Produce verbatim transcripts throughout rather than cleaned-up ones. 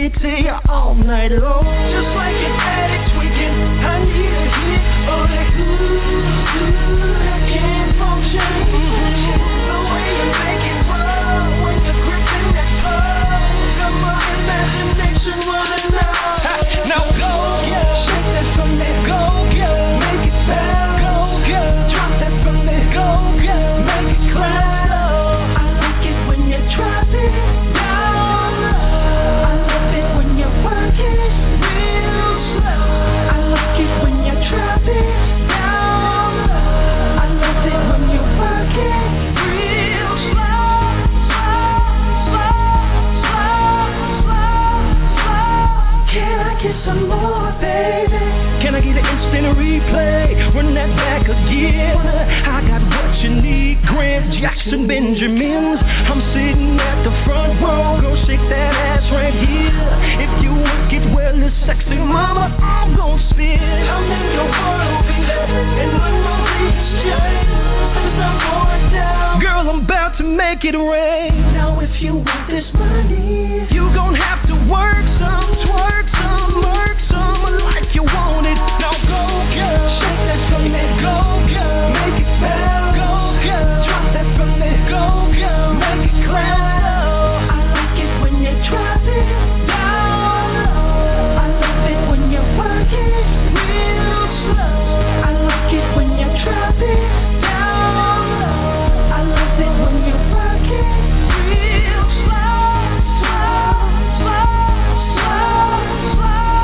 it to you all night long. Just like an addict tweaking, I need a hit of that good, good, I can't function. The way you make it roll when you're gripping that phone, got my imagination running out. Now go, yeah, shake that from there, go, yeah, make it sound, go, yeah, drop that from there, go, yeah, make it clap. I like it when you drop it down low. I love it when you work it real slow. I like it when you drop it down low. I love it when you work it real slow, slow, slow, slow, slow. Can I get some more, baby? Can I get an instant replay? Run that back again. I got what you need, Grant Jackson Benjamins. I'm sitting at the front row. Go shake that ass right here. If you work it well, it's sexy, mama, I'm gon' spin. I'm in your world, baby, and when my reach change, since I'm going down, girl, I'm about to make it rain. Now if you want this money, you gon' have to work some, twerk some, work some, like you want it. Now go, girl, shake that from there, go, girl, make it sound, go, girl, drop that from there, go, girl, make it clap. I like it when you drop it down low. I love it when you work it real slow. I like it when you drop it down low. I love it when you work it real slow, slow, slow, slow,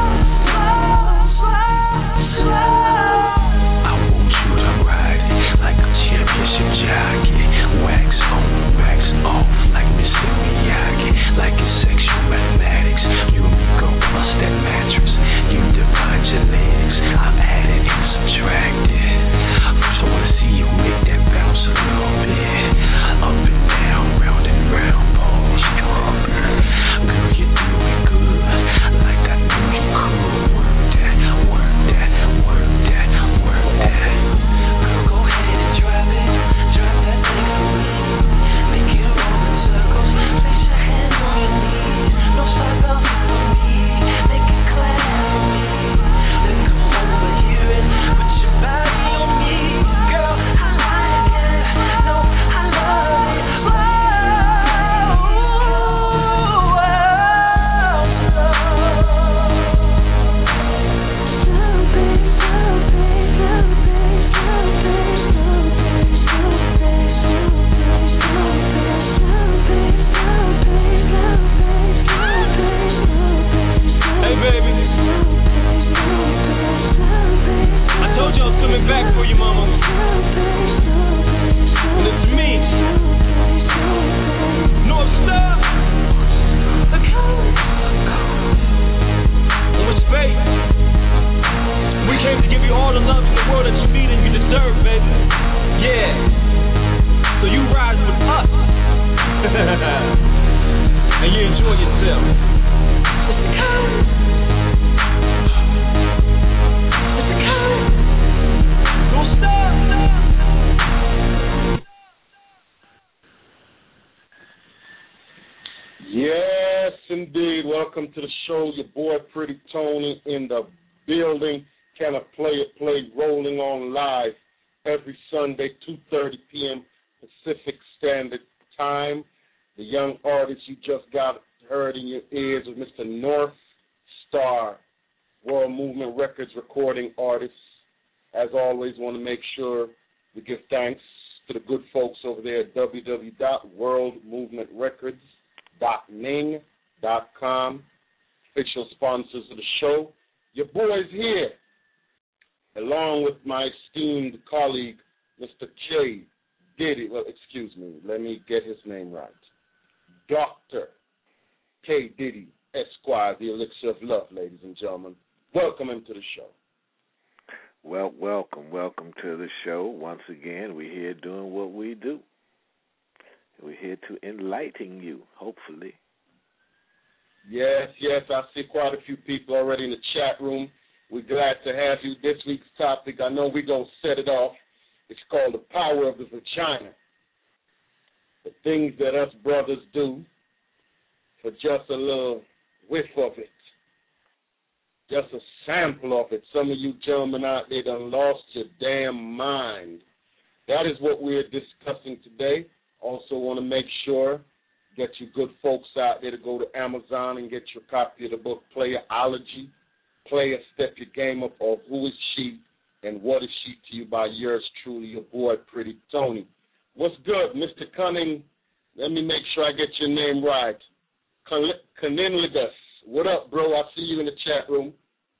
slow, slow, slow. I want you to ride it like a championship jockey. Wax on, wax off like Mister Miyagi. Like it's sexual mathematics. You go bust that mattress. You divide your legs. I'm adding and subtracting. First I wanna see you make that bounce a little bit. Up and down, round and round, pause, drop it. Girl, you're doing good. Like I knew you could. Work that, work that, work that, work that. Girl, go ahead and drop it. Drop that thing for me. Make it roll in circles. Place your hands on your knees. No stop out for me. Make it clap for me. Then come over here and put your body on me. Girl, I like it. No, I love it. Whoa, hey baby, I told you I was coming back for you, mama. And it's me, North Star. And with space, we came to give you all the love in the world that you need and you deserve, baby. Yeah. So you rise with us. And you enjoy yourself. It's coming. It's coming. Don't stop. Yes, indeed. Welcome to the show. Your boy, Pretty Tony, in the building. Can I play it? Play rolling on live every Sunday, two thirty p.m. Pacific Standard Time. The young artist you just got heard in your ears was Mister North Star, World Movement Records recording artist. As always, want to make sure we give thanks to the good folks over there at w w w dot world movement records dot ning dot com, official sponsors of the show. Your boy's here, along with my esteemed colleague, Mister K. Diddy. Well, excuse me, let me get his name right. Doctor K. Diddy, Esquire, the elixir of love, ladies and gentlemen. Welcome him to the show. Well, welcome, welcome to the show. Once again, we're here doing what we do. We're here to enlighten you, hopefully. Yes, yes, I see quite a few people already in the chat room. We're glad to have you. This week's topic, I know we're going to set it off. It's called the power of the vagina. The things that us brothers do for just a little whiff of it, just a sample of it. Some of you gentlemen out there done lost your damn mind. That is what we're discussing today. Also want to make sure, get you good folks out there to go to Amazon and get your copy of the book, Playerology, Player Step Your Game Up, or Who Is She and What Is She to You by yours truly, your boy, Pretty Tony. What's good, Mister Cunning? Let me make sure I get your name right. Caninligus. What up, bro? I see you in the chat room.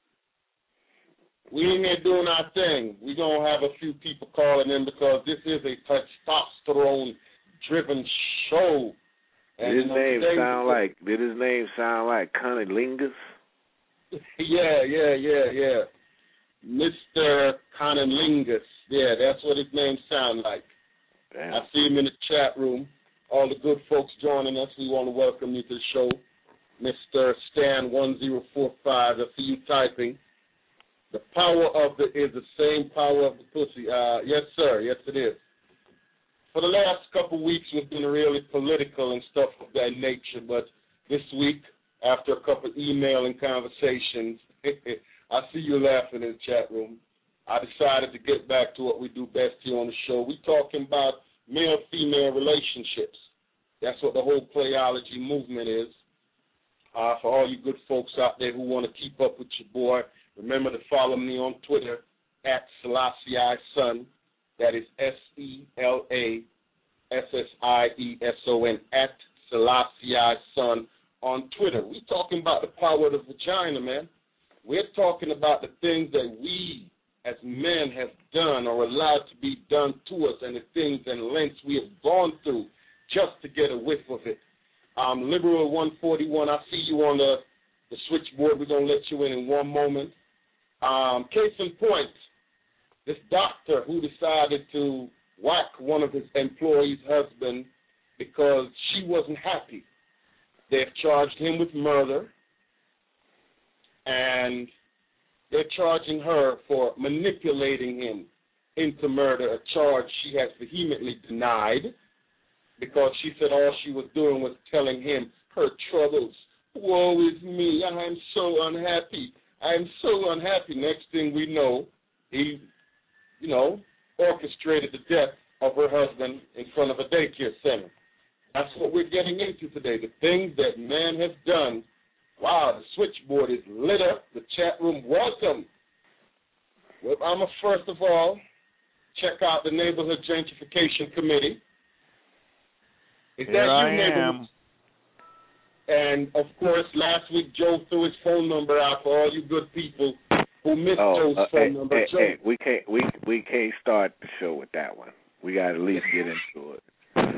We in here doing our thing. We're going to have a few people calling in because this is a testosterone-driven show. And did his name sound like, did his name sound like Cunnilingus? yeah, yeah, yeah, yeah. Mister Cunnilingus. Yeah, that's what his name sounds like. Damn. I see him in the chat room. All the good folks joining us, we want to welcome you to the show. Mister Stan one zero four five, I see you typing. The power of the is the same power of the pussy. Uh, yes, sir. Yes, it is. For the last couple of weeks, we've been really political and stuff of that nature, but this week, after a couple of email and conversations, I see you laughing in the chat room. I decided to get back to what we do best here on the show. We're talking about male-female relationships. That's what the whole playology movement is. Uh, for all you good folks out there who want to keep up with your boy, remember to follow me on Twitter at Selassie I Son. That is S E L A S S I E S O N, at Selassie I Son on Twitter. We're talking about the power of the vagina, man. We're talking about the things that we as men have done or allowed to be done to us, and the things and lengths we have gone through just to get a whiff of it. Um, Liberal one forty-one, I see you on the, the switchboard. We're going to let you in in one moment. Um, case in point, this doctor who decided to whack one of his employees' husband because she wasn't happy. They've charged him with murder, and they're charging her for manipulating him into murder, a charge she has vehemently denied because she said all she was doing was telling him her troubles. Woe is me. I am so unhappy. I am so unhappy. Next thing we know, he, you know, orchestrated the death of her husband in front of a daycare center. That's what we're getting into today, the things that man has done. Wow, the switchboard is lit up. The chat room, welcome. Well, I'm a first of all, check out the Neighborhood Gentrification Committee. Is Here that I you, neighborhood? am. And, of course, last week Joe threw his phone number out for all you good people who missed oh, Joe's uh, phone hey, number. Hey, Joe. hey, we can't we we can't start the show with that one. We got to at least get into it.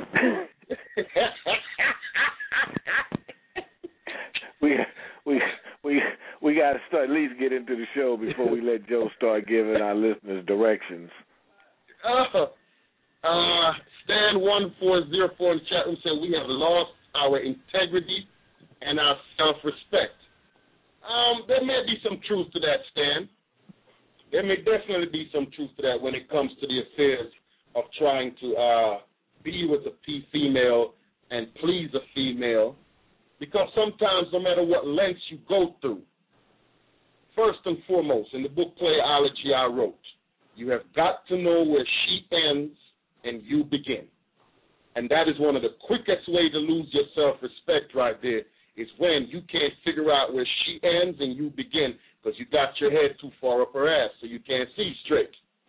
we we we we got to start at least get into the show before we let Joe start giving our listeners directions. Uh, uh, Stan one four zero four in the chat room said we have lost our integrity and our self-respect. Um, there may be some truth to that, Stan. There may definitely be some truth to that when it comes to the affairs of trying to uh, be with a P female and please a female, because sometimes no matter what lengths you go through, first and foremost, in the book Playology I wrote, you have got to know where she ends and you begin. And that is one of the quickest way to lose your self-respect right there, is when you can't figure out where she ends and you begin because you got your head too far up her ass so you can't see straight.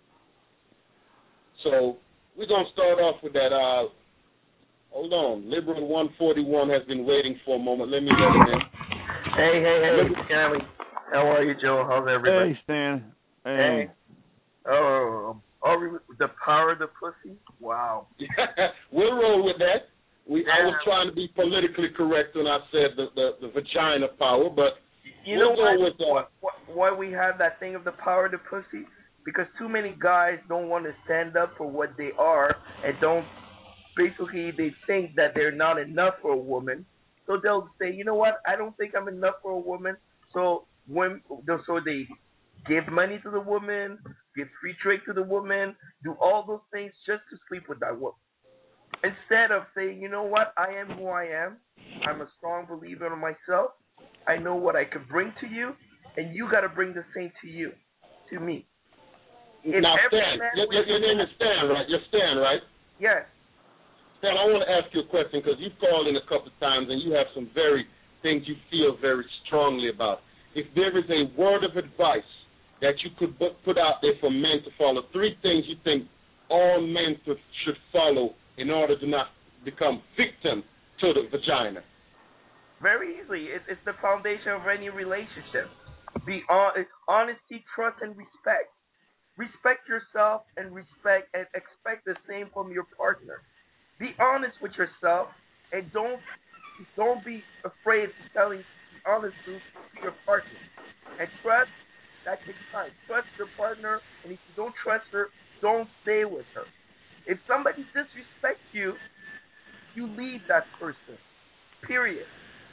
So we're going to start off with that. Uh, hold on. Liberal one forty-one has been waiting for a moment. Let me let him in. Hey, hey, hey, Scally. How are you, Joe? How's everybody? Hey, Stan. Hey. Hey. Oh, are we, the power of the pussy? Wow. We'll roll with that. We, I was trying to be politically correct when I said the, the, the vagina power, but you we'll know go what, with that. Why, why we have that thing of the power of the pussy? Because too many guys don't want to stand up for what they are and don't, basically they think that they're not enough for a woman. So they'll say, you know what, I don't think I'm enough for a woman. So when, so they give money to the woman, give free drink to the woman, do all those things just to sleep with that woman. Instead of saying, you know what, I am who I am. I'm a strong believer in myself, I know what I can bring to you, and you got to bring the same to you, to me. If now, every Stan, man your, your, your name is Stan, right? You're Stan, right? Yes. Stan, I want to ask you a question because you've called in a couple of times and you have some very things you feel very strongly about. If there is a word of advice that you could put out there for men to follow, three things you think all men to, should follow in order to not become victim to the vagina. Very easily. It, it's the foundation of any relationship. Be on, honesty, trust, and respect. Respect yourself and respect and expect the same from your partner. Be honest with yourself and don't don't be afraid of telling the honest truth to your partner. And trust, that takes time. Trust your partner, and if you don't trust her, don't stay with her. If somebody disrespects you, you leave that person. Period.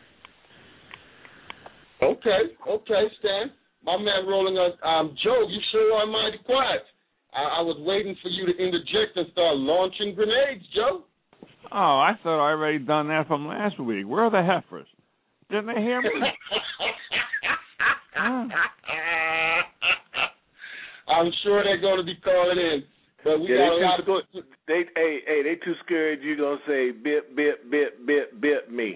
Okay, okay, Stan. My man rolling on, um, Joe, you sure are mighty quiet. I, I was waiting for you to interject and start launching grenades, Joe. Oh, I thought I already done that from last week. Where are the heifers? Didn't they hear me? huh? I'm sure they're going to be calling in. But we yeah, got a lot of good. They, hey, hey, they too scared you gonna say bit, bit, bit, bit, bit me.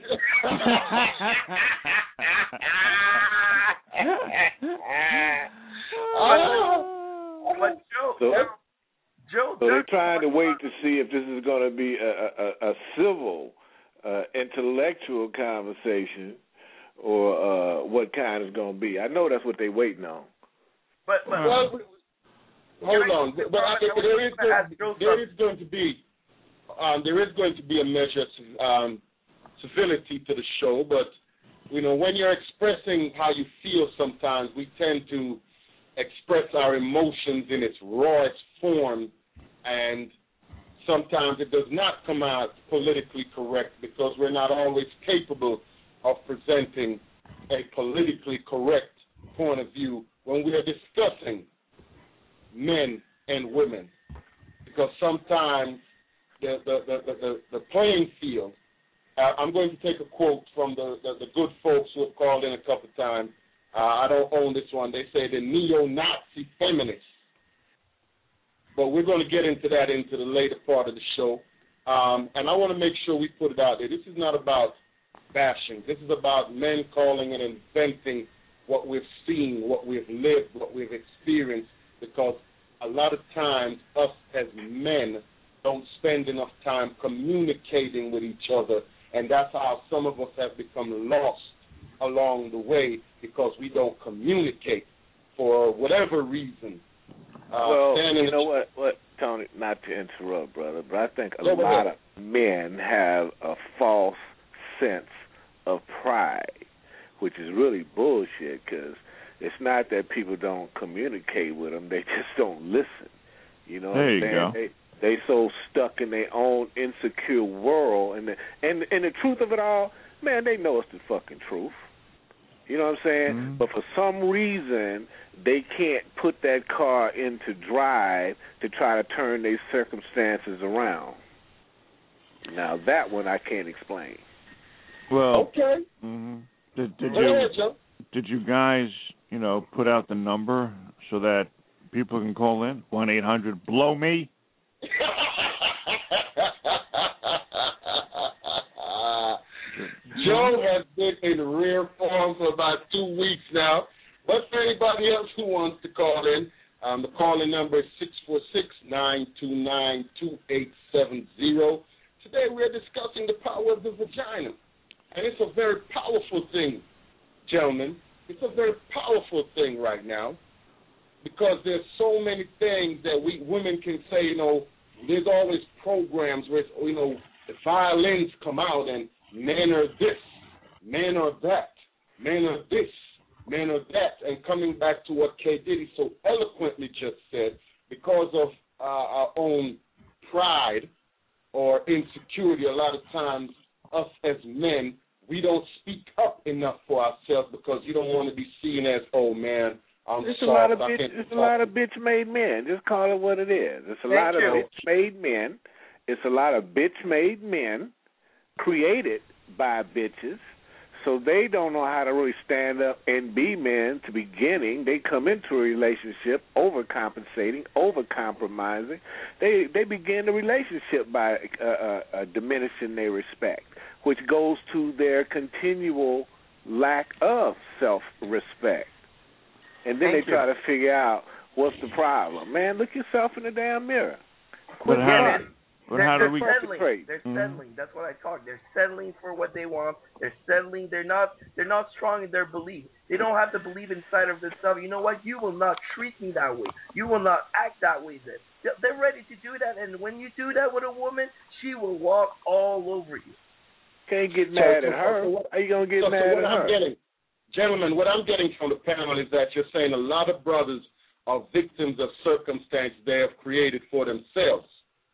oh. But Joe, so, Joe, Joe, so they're trying to wait to see if this is going to be a, a, a civil, uh, intellectual conversation, or uh, what kind it's going to be. I know that's what they're waiting on. But, but well, hold on, but, but I, there is going, there is going to be um, there is going to be a measure of um, civility to the show, but you know, when you're expressing how you feel, sometimes we tend to express our emotions in its rawest form, and sometimes it does not come out politically correct because we're not always capable of presenting a politically correct point of view when we are discussing men and women, because sometimes the the, the, the, the playing field, uh, I'm going to take a quote from the, the, the good folks who have called in a couple of times. Uh, I don't own this one. They say the neo-Nazi feminists. But we're going to get into that into the later part of the show. Um, and I want to make sure we put it out there. This is not about bashing. This is about men calling and inventing what we've seen, what we've lived, what we've experienced, because a lot of times us as men don't spend enough time communicating with each other, and that's how some of us have become lost along the way, because we don't communicate for whatever reason. Uh, well, you know what, what, Tony, not to interrupt, brother, but I think a no, lot of men have a false sense of pride, which is really bullshit, because it's not that people don't communicate with them, they just don't listen. You know what there I'm you saying? go. They, they so stuck in their own insecure world, and the, and and the truth of it all, man, they know it's the fucking truth. You know what I'm saying? Mm-hmm. But for some reason, they can't put that car into drive to try to turn their circumstances around. Now, that one I can't explain. Well, okay. Mm-hmm. Did, did Go you ahead, Joe. did you guys, you know, put out the number so that people can call in? one eight hundred blow me? Joe has been in rare form for about two weeks now. But for anybody else who wants to call in, um, the calling number is six four six, nine two nine, two eight seven zero. Today we're discussing the power of the vagina. And it's a very powerful thing, gentlemen. It's a very powerful thing right now, because there's so many things that we women can say. You know, there's always programs where, you know, the violins come out and men are this, men are that, men are this, men are that. And coming back to what K. Diddy so eloquently just said, because of uh, our own pride or insecurity, a lot of times us as men, we don't speak up enough for ourselves because you don't want to be seen as, oh, man, I'm It's soft. a lot of I bitch, can't it's a talk. lot of bitch-made men. Just call it what it is. It's a Thank lot you. of bitch-made men. It's a lot of bitch-made men created by bitches So they don't know how to really stand up and be men to beginning. They come into a relationship overcompensating, overcompromising. They they begin the relationship by uh, uh, uh, diminishing their respect, which goes to their continual lack of self-respect. And then Thank they you. try to figure out what's the problem. Man, look yourself in the damn mirror. But how, Yeah, but they're, how they're do we... settling. Trait. They're Mhm. settling. That's what I talk. They're settling for what they want. They're settling. They're not. They're not strong in their belief. They don't have to believe inside of themselves. You know what? You will not treat me that way. You will not act that way. Then They're- they're ready to do that. And when you do that with a woman, she will walk all over you. Can't get So- mad so- at so- her. so what- How you gonna get so, mad so what at I'm her? getting, gentlemen, what I'm getting from the panel is that you're saying a lot of brothers are victims of circumstance they have created for themselves.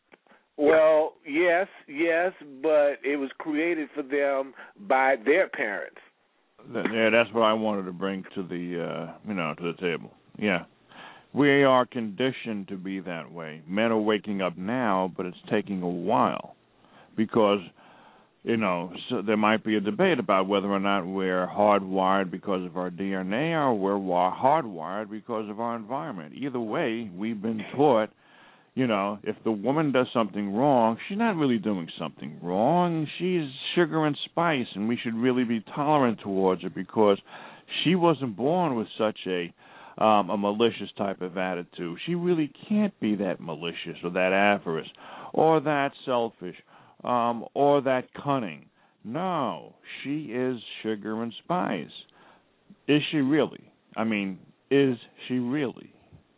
Well, yes, yes, but it was created for them by their parents. Th- Yeah, that's what I wanted to bring to the, uh, you know, to the table. Yeah. We are conditioned to be that way. Men are waking up now, but it's taking a while because, you know, so there might be a debate about whether or not we're hardwired because of our D N A or we're wa- hardwired because of our environment. Either way, we've been taught, you know, if the woman does something wrong, she's not really doing something wrong. She's sugar and spice, and we should really be tolerant towards her because she wasn't born with such a um, a malicious type of attitude. She really can't be that malicious or that avarice or that selfish um, or that cunning. No, she is sugar and spice. Is she really? I mean, is she really?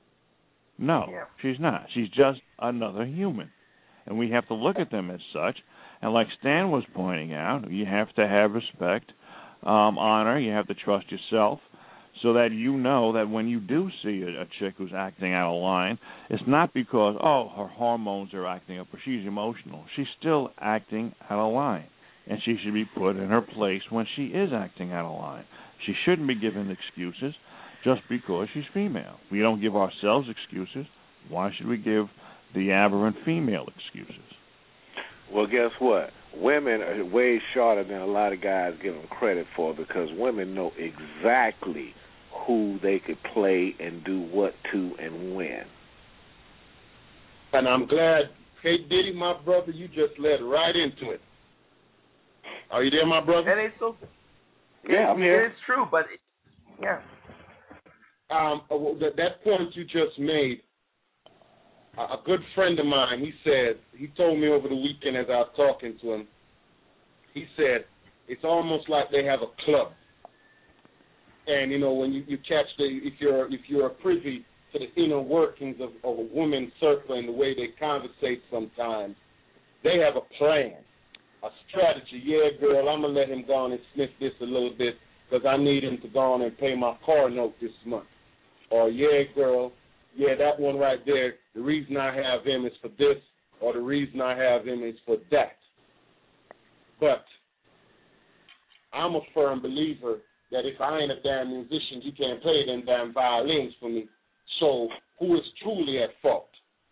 No, Yeah. she's not. She's just another human. And we have to look at them as such. And like Stan was pointing out, you have to have respect, um, honor. You have to trust yourself so that you know that when you do see a, a chick who's acting out of line, it's not because, oh, her hormones are acting up or she's emotional. She's still acting out of line. And she should be put in her place when she is acting out of line. She shouldn't be given excuses just because she's female. We don't give ourselves excuses. Why should we give the aberrant female excuses? Well, guess what? Women are way shorter than a lot of guys give them credit for because women know exactly who they could play and do what to and when. And I'm glad, K. Diddy, my brother, you just led right into it. Are you there, my brother? And it's so. Yeah, I'm here. It's true, but it, yeah. Um, uh, well, that, that point you just made, a, a good friend of mine, he said, he told me over the weekend as I was talking to him, he said, it's almost like they have a club. And, you know, when you, you catch the, if you're, if you're privy to the inner workings of, of a woman's circle and the way they conversate sometimes, they have a plan, a strategy. Yeah, girl, I'm going to let him go on and sniff this a little bit because I need him to go on and pay my car note this month. Or, yeah, girl, yeah, that one right there, the reason I have him is for this, or the reason I have him is for that. But I'm a firm believer that if I ain't a damn musician, you can't play them damn violins for me. So who is truly at fault?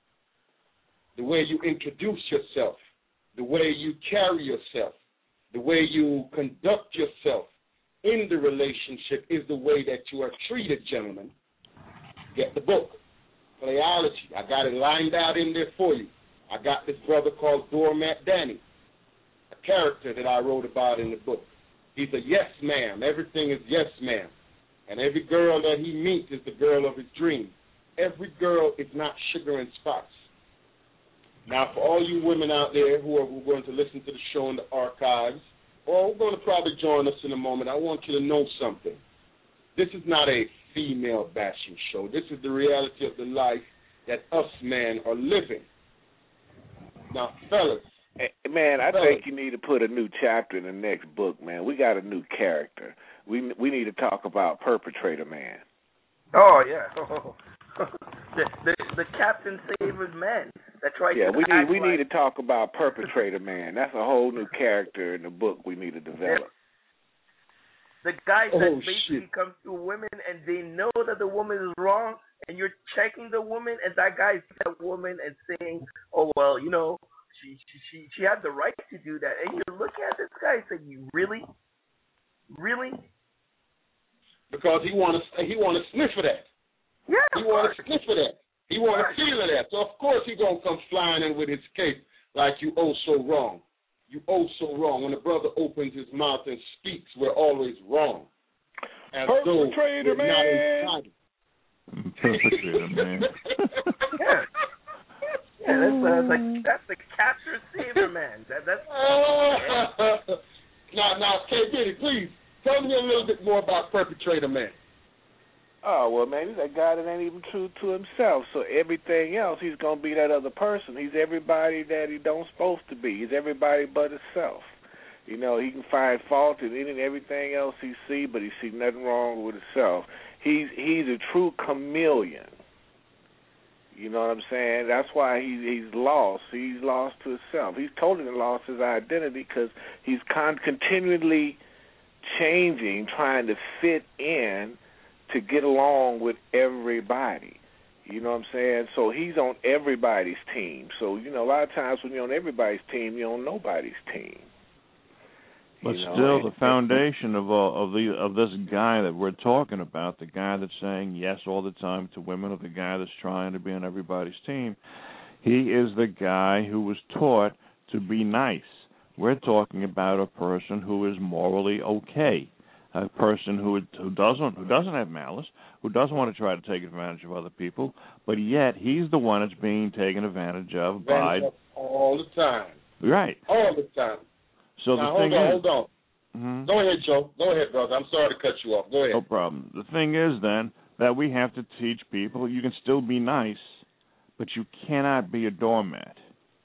The way you introduce yourself, the way you carry yourself, the way you conduct yourself in the relationship is the way that you are treated, gentlemen. Get the book, Playology. I got it lined out in there for you. I got this brother called Doormat Danny, a character that I wrote about in the book. He's a yes, ma'am. Everything is yes, ma'am. And every girl that he meets is the girl of his dreams. Every girl is not sugar and spice. Now, for all you women out there who are, who are going to listen to the show in the archives, or who are going to probably join us in a moment, I want you to know something. This is not a female bashing show. This is the reality of the life that us men are living. Now, fellas. Hey, man, I fellas, think you need to put a new chapter in the next book, man. We got a new character. We we need to talk about Perpetrator Man. Oh yeah. the, the the Captain Saver's man that tried Yeah, to we need act we like, need to talk about Perpetrator Man. That's a whole new character in the book we need to develop. the guy that Oh, basically shit. comes to a woman and they know that the woman is wrong and you're checking the woman and that guy is that woman and saying, oh well, you know, she she she, she had the right to do that, and you're looking at this guy and saying, you really? Really? Because he want to he want to sniff of that. Yeah. He want to sniff of that. He want to feel of that. So of course he gonna come flying in with his cape like you oh so wrong. You oh so wrong. When the brother opens his mouth and speaks, we're always wrong. As though Perpetrator, we're man. not inside. Perpetrator, man. Yeah. Yeah, that's uh, like that's the capture saver man. That that's. now, now, K. Diddy, please tell me a little bit more about Perpetrator Man. Oh, well, man, he's that guy that ain't even true to himself. So everything else, he's going to be that other person. He's everybody that he don't supposed to be. He's everybody but himself. You know, he can find fault in any and everything else he see, but he see nothing wrong with himself. He's he's a true chameleon. You know what I'm saying? That's why he, he's lost. He's lost to himself. He's totally lost his identity because he's con- continually changing, trying to fit in to get along with everybody. You know what I'm saying? So he's on everybody's team. So, you know, a lot of times when you're on everybody's team, you're on nobody's team. But You know, still, and- the foundation of all, of the of this guy that we're talking about, the guy that's saying yes all the time to women, or the guy that's trying to be on everybody's team, he is the guy who was taught to be nice. We're talking about a person who is morally okay, a person who who doesn't who doesn't have malice, who doesn't want to try to take advantage of other people, but yet he's the one that's being taken advantage of by all the time. Right. All the time. So now, the hold thing on, is, hold on. mm-hmm. Go ahead, Joe. Go ahead, brother. I'm sorry to cut you off. Go ahead. No problem. The thing is, then, that we have to teach people you can still be nice, but you cannot be a doormat.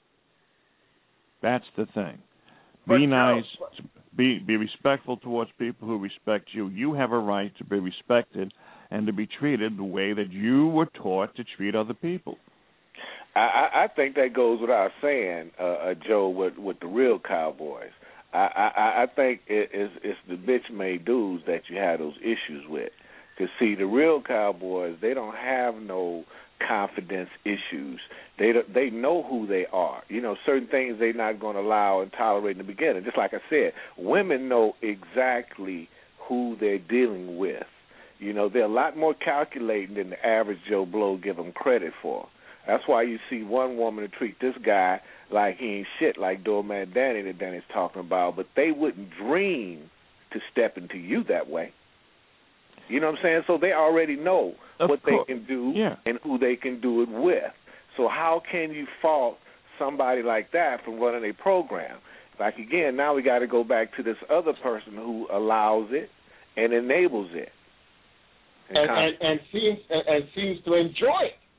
That's the thing. But Be Joe, nice. but- Be be respectful towards people who respect you. You have a right to be respected and to be treated the way that you were taught to treat other people. I, I think that goes without saying, uh, uh, Joe, with, with the real cowboys. I, I, I think it, it's, it's the bitch-made dudes that you have those issues with. Because, see, the real cowboys, they don't have no confidence issues. They don't, they know who they are. You know, certain things they're not going to allow and tolerate in the beginning. Just like I said, women know exactly who they're dealing with. You know, they're a lot more calculating than the average Joe Blow give them credit for. That's why you see one woman to treat this guy like he ain't shit, like Doorman Danny that Danny's talking about, but they wouldn't dream to step into you that way. You know what I'm saying? So they already know Of what course. they can do Yeah. and who they can do it with. So how can you fault somebody like that from running a program? Like, again, now we got to go back to this other person who allows it and enables it. And, and, and, seems, and, and seems to enjoy it.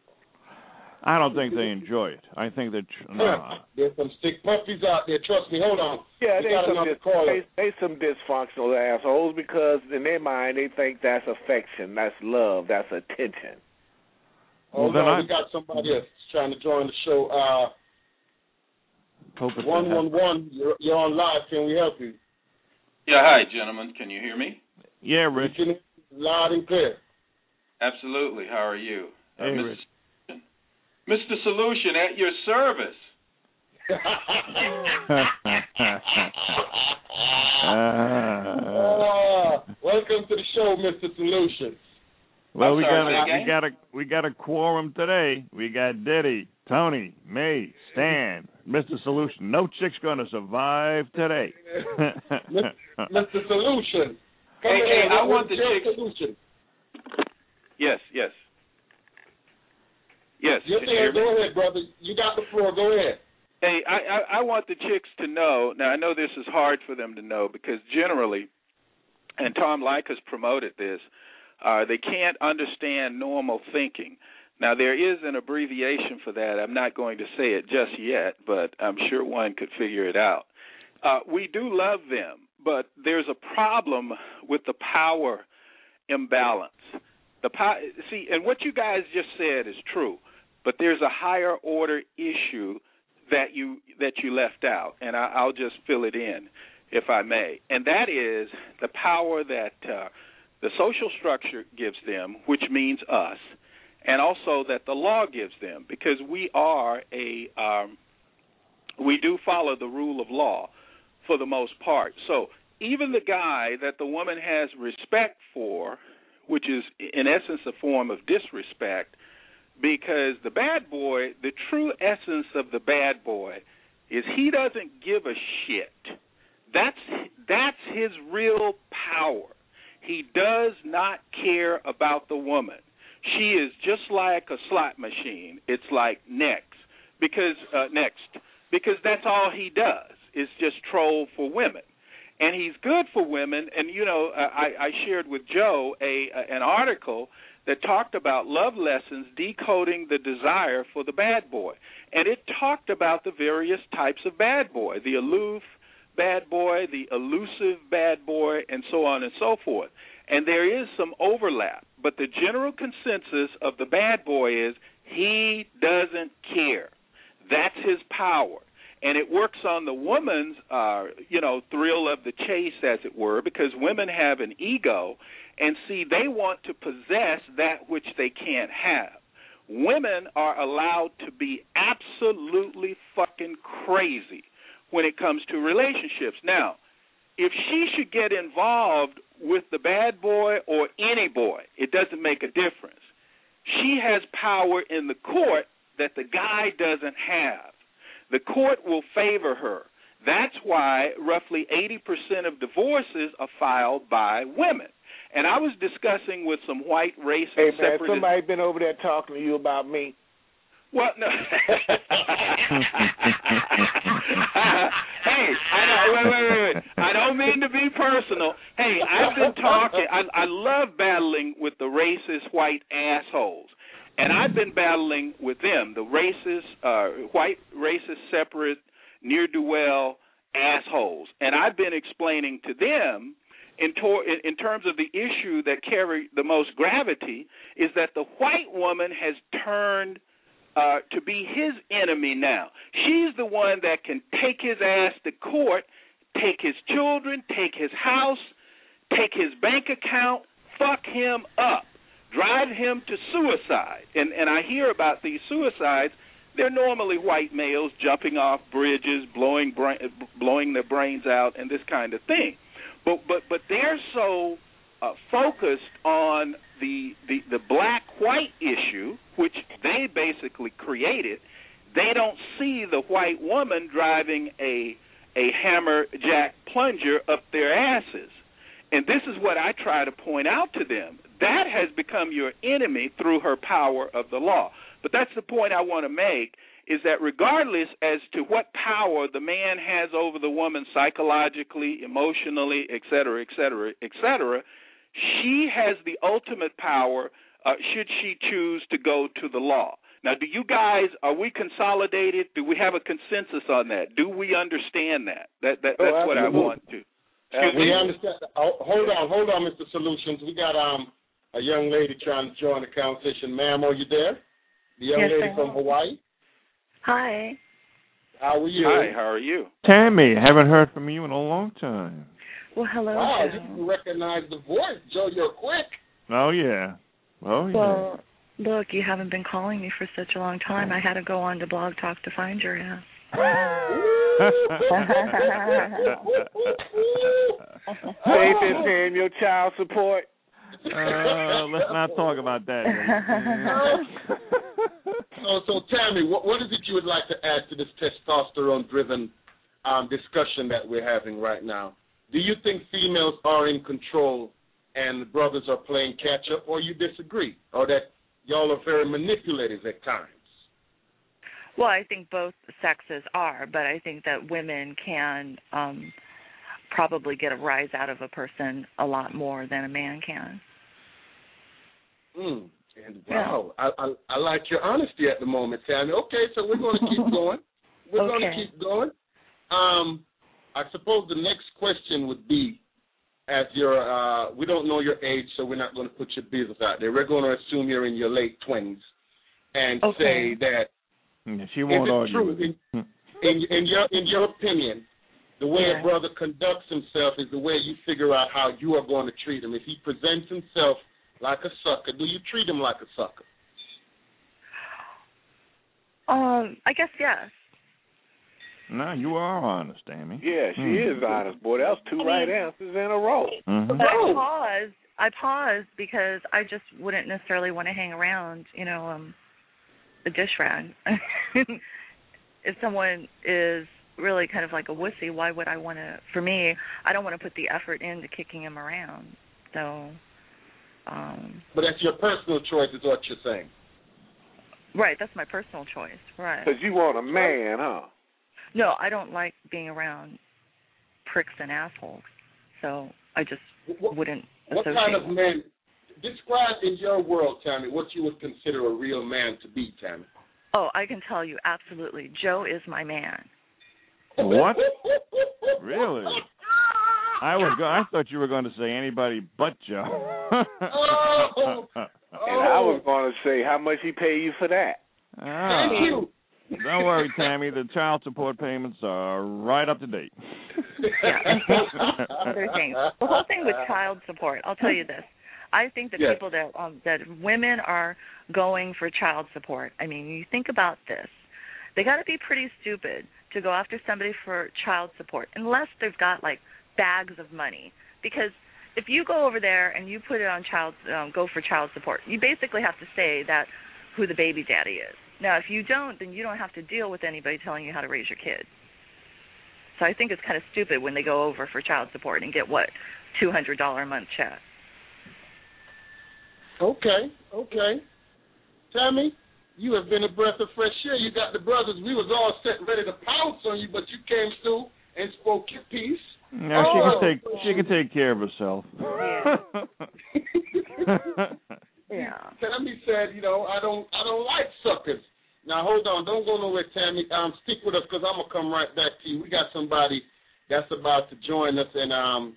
I don't think they enjoy it. I think that no. There's some sick puppies out there. Trust me. Hold on. Yeah, we they got some, another dis- caller. they, they some dysfunctional assholes because in their mind they think that's affection, that's love, that's attention. Hold well, on. I, we got somebody else trying to join the show. Uh, one one one. You're, you're on live. Can we help you? Yeah, hi, gentlemen. Can you hear me? Yeah, Rich. You can hear loud and clear. Absolutely. How are you? Hey, uh, Rich. Mister Solution, at your service. uh, welcome to the show, Mister Solution. Well, I'm we sorry, got a, say we again? got a we got a quorum today. We got Diddy, Tony, May, Stan, Mister Solution. No chick's gonna survive today. Mister Solution. Come Hey, in. hey, I What- want what's the your chick- solution? Yes, yes. Yes, Yes, can you hear sir. me? Go ahead, brother. You got the floor. Go ahead. Hey, I, I, I want the chicks to know. Now, I know this is hard for them to know because generally, and Tom Likas promoted this, uh, they can't understand normal thinking. Now, there is an abbreviation for that. I'm not going to say it just yet, but I'm sure one could figure it out. Uh, we do love them, but there's a problem with the power imbalance. The power, see, and what you guys just said is true, but there's a higher order issue that you that you left out, and I, I'll just fill it in, if I may. And that is the power that uh, the social structure gives them, which means us, and also that the law gives them, because we are a um, we do follow the rule of law for the most part. So even the guy that the woman has respect for, which is in essence a form of disrespect, because the bad boy, the true essence of the bad boy is he doesn't give a shit. That's that's his real power. He does not care about the woman. She is just like a slot machine. It's like next, because uh, next, because that's all he does is just troll for women, and he's good for women. And you know, uh, I, I shared with Joe a, a an article that talked about love lessons decoding the desire for the bad boy, and it talked about the various types of bad boy, the aloof bad boy, the elusive bad boy, and so on and so forth. And there is some overlap, but the general consensus of the bad boy is he doesn't care. That's his power. And it works on the woman's, uh, you know, thrill of the chase, as it were, because women have an ego, and see, they want to possess that which they can't have. Women are allowed to be absolutely fucking crazy when it comes to relationships. Now, if she should get involved with the bad boy or any boy, it doesn't make a difference. She has power in the court that the guy doesn't have. The court will favor her. That's why roughly eighty percent of divorces are filed by women. And I was discussing with some white racist Hey, man, separatists. somebody been over there talking to you about me? What? No. Hey, I know, wait, wait, wait, wait. I don't mean to be personal. Hey, I've been talking. I, I love battling with the racist white assholes. And I've been battling with them, the racist, uh, white, racist, separate, ne'er-do-well assholes. And I've been explaining to them, in, tor- in terms of the issue that carried the most gravity, is that the white woman has turned uh, to be his enemy now. She's the one that can take his ass to court, take his children, take his house, take his bank account, fuck him up, drive him to suicide. And and I hear about these suicides. They're normally white males jumping off bridges, blowing bra- blowing their brains out, and this kind of thing. But but but they're so uh, focused on the, the the black-white issue, which they basically created. They don't see the white woman driving a a hammer-jack plunger up their asses. And this is what I try to point out to them. That has become your enemy through her power of the law. But that's the point I want to make, is that regardless as to what power the man has over the woman psychologically, emotionally, et cetera, et cetera, et cetera, she has the ultimate power uh, should she choose to go to the law. Now, do you guys, are we consolidated? Do we have a consensus on that? Do we understand that? That, that That's oh, what I want to. Excuse we me? understand. Oh, hold on, hold on, Mister Solutions. We got um a young lady trying to join the conversation. Ma'am, are you there? The young yes, lady from Hawaii. Hi. How are you? Hi, how are you? Tammy, haven't heard from you in a long time. Well, hello, Wow, Joe. you can recognize the voice, Joe. You're quick. Oh, yeah. Oh, yeah. Well, look, you haven't been calling me for such a long time. I had to go on to Blog Talk to find your ass. Faith and paying your child support. Uh, let's not talk about that. so, so Tammy, what, what is it you would like to add to this testosterone-driven um, discussion that we're having right now? Do you think females are in control and brothers are playing catch-up, or you disagree, or that y'all are very manipulative at times? Well, I think both sexes are, but I think that women can um, probably get a rise out of a person a lot more than a man can. Mm. And wow, yeah. I, I I like your honesty at the moment, Tammy. Okay, so we're going to keep going. We're okay. going to keep going. Um, I suppose the next question would be, as you're, uh, we don't know your age, so we're not going to put your business out there. We're going to assume you're in your late twenties and okay. say that. Yeah, she won't argue true, with in, it. in, in your in your opinion, the way yeah. a brother conducts himself is the way you figure out how you are going to treat him. If he presents himself like a sucker, do you treat him like a sucker? Um, I guess yes. No, you are honest, Amy. Yeah, she mm. is honest, boy. That was two I right mean, answers in a row. Mm-hmm. But I paused. I paused because I just wouldn't necessarily want to hang around, you know, um, a dish rag. If someone is really kind of like a wussy, why would I want to? For me, I don't want to put the effort into kicking him around. So. Um, but that's your personal choice, is what you're saying. Right, that's my personal choice. Right. Because you want a man, huh? No, I don't like being around pricks and assholes. So I just what, wouldn't. What kind of man? Describe in your world, Tammy, what you would consider a real man to be, Tammy. Oh, I can tell you absolutely. Joe is my man. What? Really? I was. Go- I thought you were going to say anybody but Joe. oh, and I was going to say how much he pay you for that. Ah, Thank you. Don't worry, Tammy. The child support payments are right up to date. Yeah. Other things. The whole thing with child support. I'll tell you this. I think that yes. people that um, that women are going for child support. I mean, you think about this. They got to be pretty stupid to go after somebody for child support, unless they've got like bags of money. Because if you go over there and you put it on child, um, go for child support, you basically have to say that who the baby daddy is. Now, if you don't, then you don't have to deal with anybody telling you how to raise your kids. So I think it's kind of stupid when they go over for child support and get, what, two hundred dollars a month check. Okay, okay. Tammy, you have been a breath of fresh air. You got the brothers. We was all set ready to pounce on you, but you came through and spoke your piece. Yeah, oh. she can take she can take care of herself. Yeah. Yeah. Tammy said, you know, I don't I don't like suckers. Now hold on, don't go nowhere, Tammy. Um, stick with us because I'm gonna come right back to you. We got somebody that's about to join us, and um,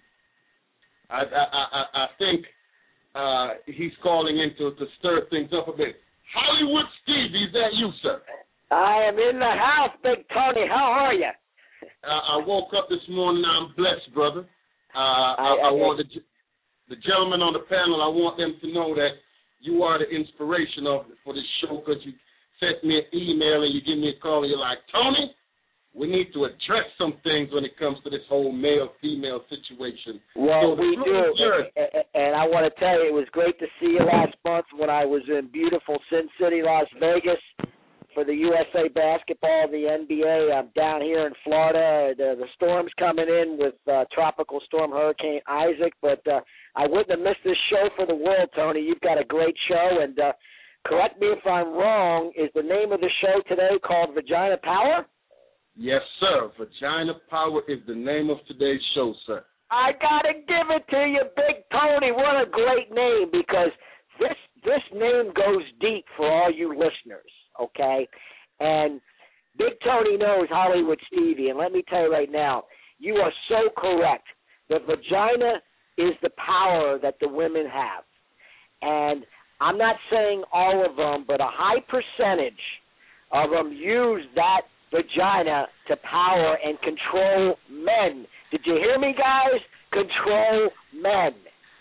I I I, I think uh he's calling in to, to stir things up a bit. Hollywood Stevie, is that you, sir? I am in the house, Big Tony. How are you? Uh, I woke up this morning. I'm blessed, brother. Uh, I, I, I I want the, the gentlemen on the panel. I want them to know that you are the inspiration of for this show because you sent me an email and you give me a call and you're like, Tony, we need to address some things when it comes to this whole male-female situation. Well, so we do, and, and I want to tell you, it was great to see you last month when I was in beautiful Sin City, Las Vegas, for the U S A basketball, the N B A. I'm down here in Florida. The, the storm's coming in with uh, Tropical Storm Hurricane Isaac, but uh, I wouldn't have missed this show for the world, Tony. You've got a great show, and uh, correct me if I'm wrong, is the name of the show today called Vagina Power? Yes, sir. Vagina Power is the name of today's show, sir. I got to give it to you, Big Tony. What a great name, because this this name goes deep for all you listeners, okay? And Big Tony knows Hollywood Stevie, and let me tell you right now, you are so correct. The vagina is the power that the women have. And I'm not saying all of them, but a high percentage of them use that vagina to power and control men. Did you hear me, guys? Control men.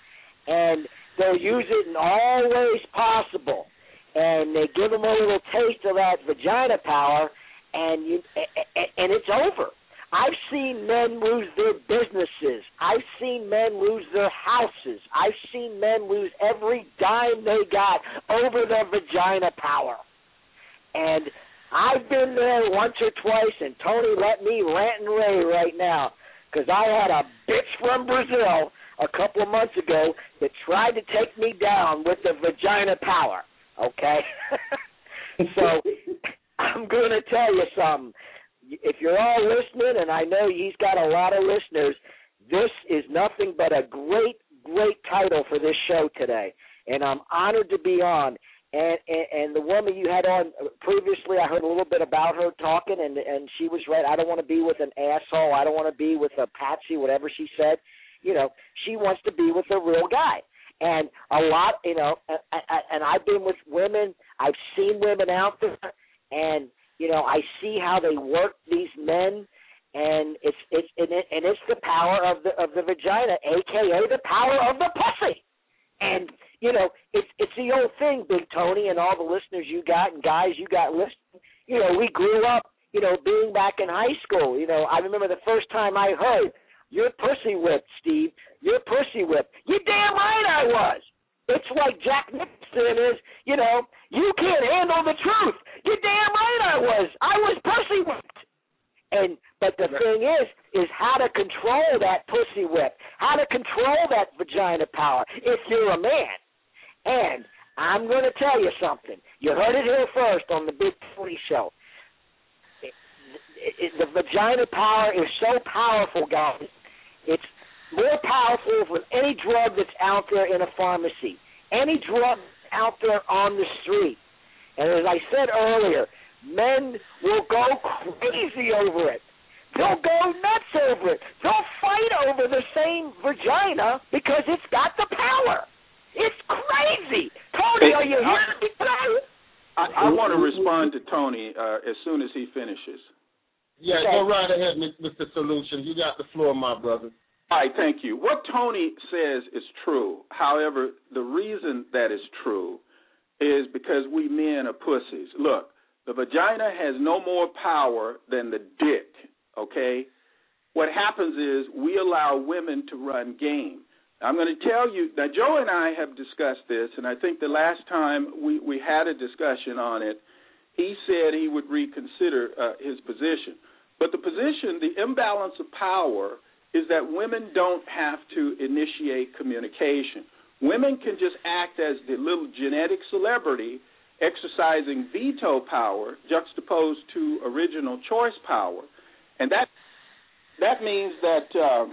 And they'll use it in all ways possible. And they give them a little taste of that vagina power, and you, and it's over. I've seen men lose their businesses. I've seen men lose their houses. I've seen men lose every dime they got over their vagina power. And I've been there once or twice, and Tony let me rant and rave right now, because I had a bitch from Brazil a couple of months ago that tried to take me down with the vagina power, okay? So I'm going to tell you something. If you're all listening, and I know he's got a lot of listeners, this is nothing but a great, great title for this show today, and I'm honored to be on. And, and and the woman you had on previously, I heard a little bit about her talking, and and she was right. I don't want to be with an asshole. I don't want to be with a patsy, whatever she said. You know, she wants to be with a real guy. And a lot, you know, and, and I've been with women. I've seen women out there, and you know, I see how they work these men, and it's it's and, it, and it's the power of the of the vagina, aka the power of the pussy. And you know, it's it's the old thing, Big Tony, and all the listeners you got and guys you got listening. You know, we grew up you know, being back in high school. You know, I remember the first time I heard, "You're pussy whipped, Steve. You're pussy whipped." You damn right I was. It's like Jack Nicholson is, you know, "You can't handle the truth." You damn right I was. I was pussy whipped. And but the thing is, is how to control that pussy whip, how to control that vagina power if you're a man. And I'm going to tell you something. You heard it here first on the Big Tony Show. It, it, the vagina power is so powerful, guys. It's more powerful than any drug that's out there in a pharmacy, any drug out there on the street. And as I said earlier, men will go crazy over it. They'll go nuts over it. They'll fight over the same vagina because it's got the power. It's crazy. Tony, are you hearing me? I, I want to respond to Tony uh, as soon as he finishes. Yeah, okay. Go right ahead, Mister Solution. You got the floor, my brother. All right, thank you. What Tony says is true. However, the reason that is true is because we men are pussies. Look, the vagina has no more power than the dick, okay? What happens is we allow women to run game. I'm going to tell you, now Joe and I have discussed this, and I think the last time we, we had a discussion on it, he said he would reconsider uh, his position. But the position, the imbalance of power, is that women don't have to initiate communication. Women can just act as the little genetic celebrity exercising veto power juxtaposed to original choice power. And that that means that, um,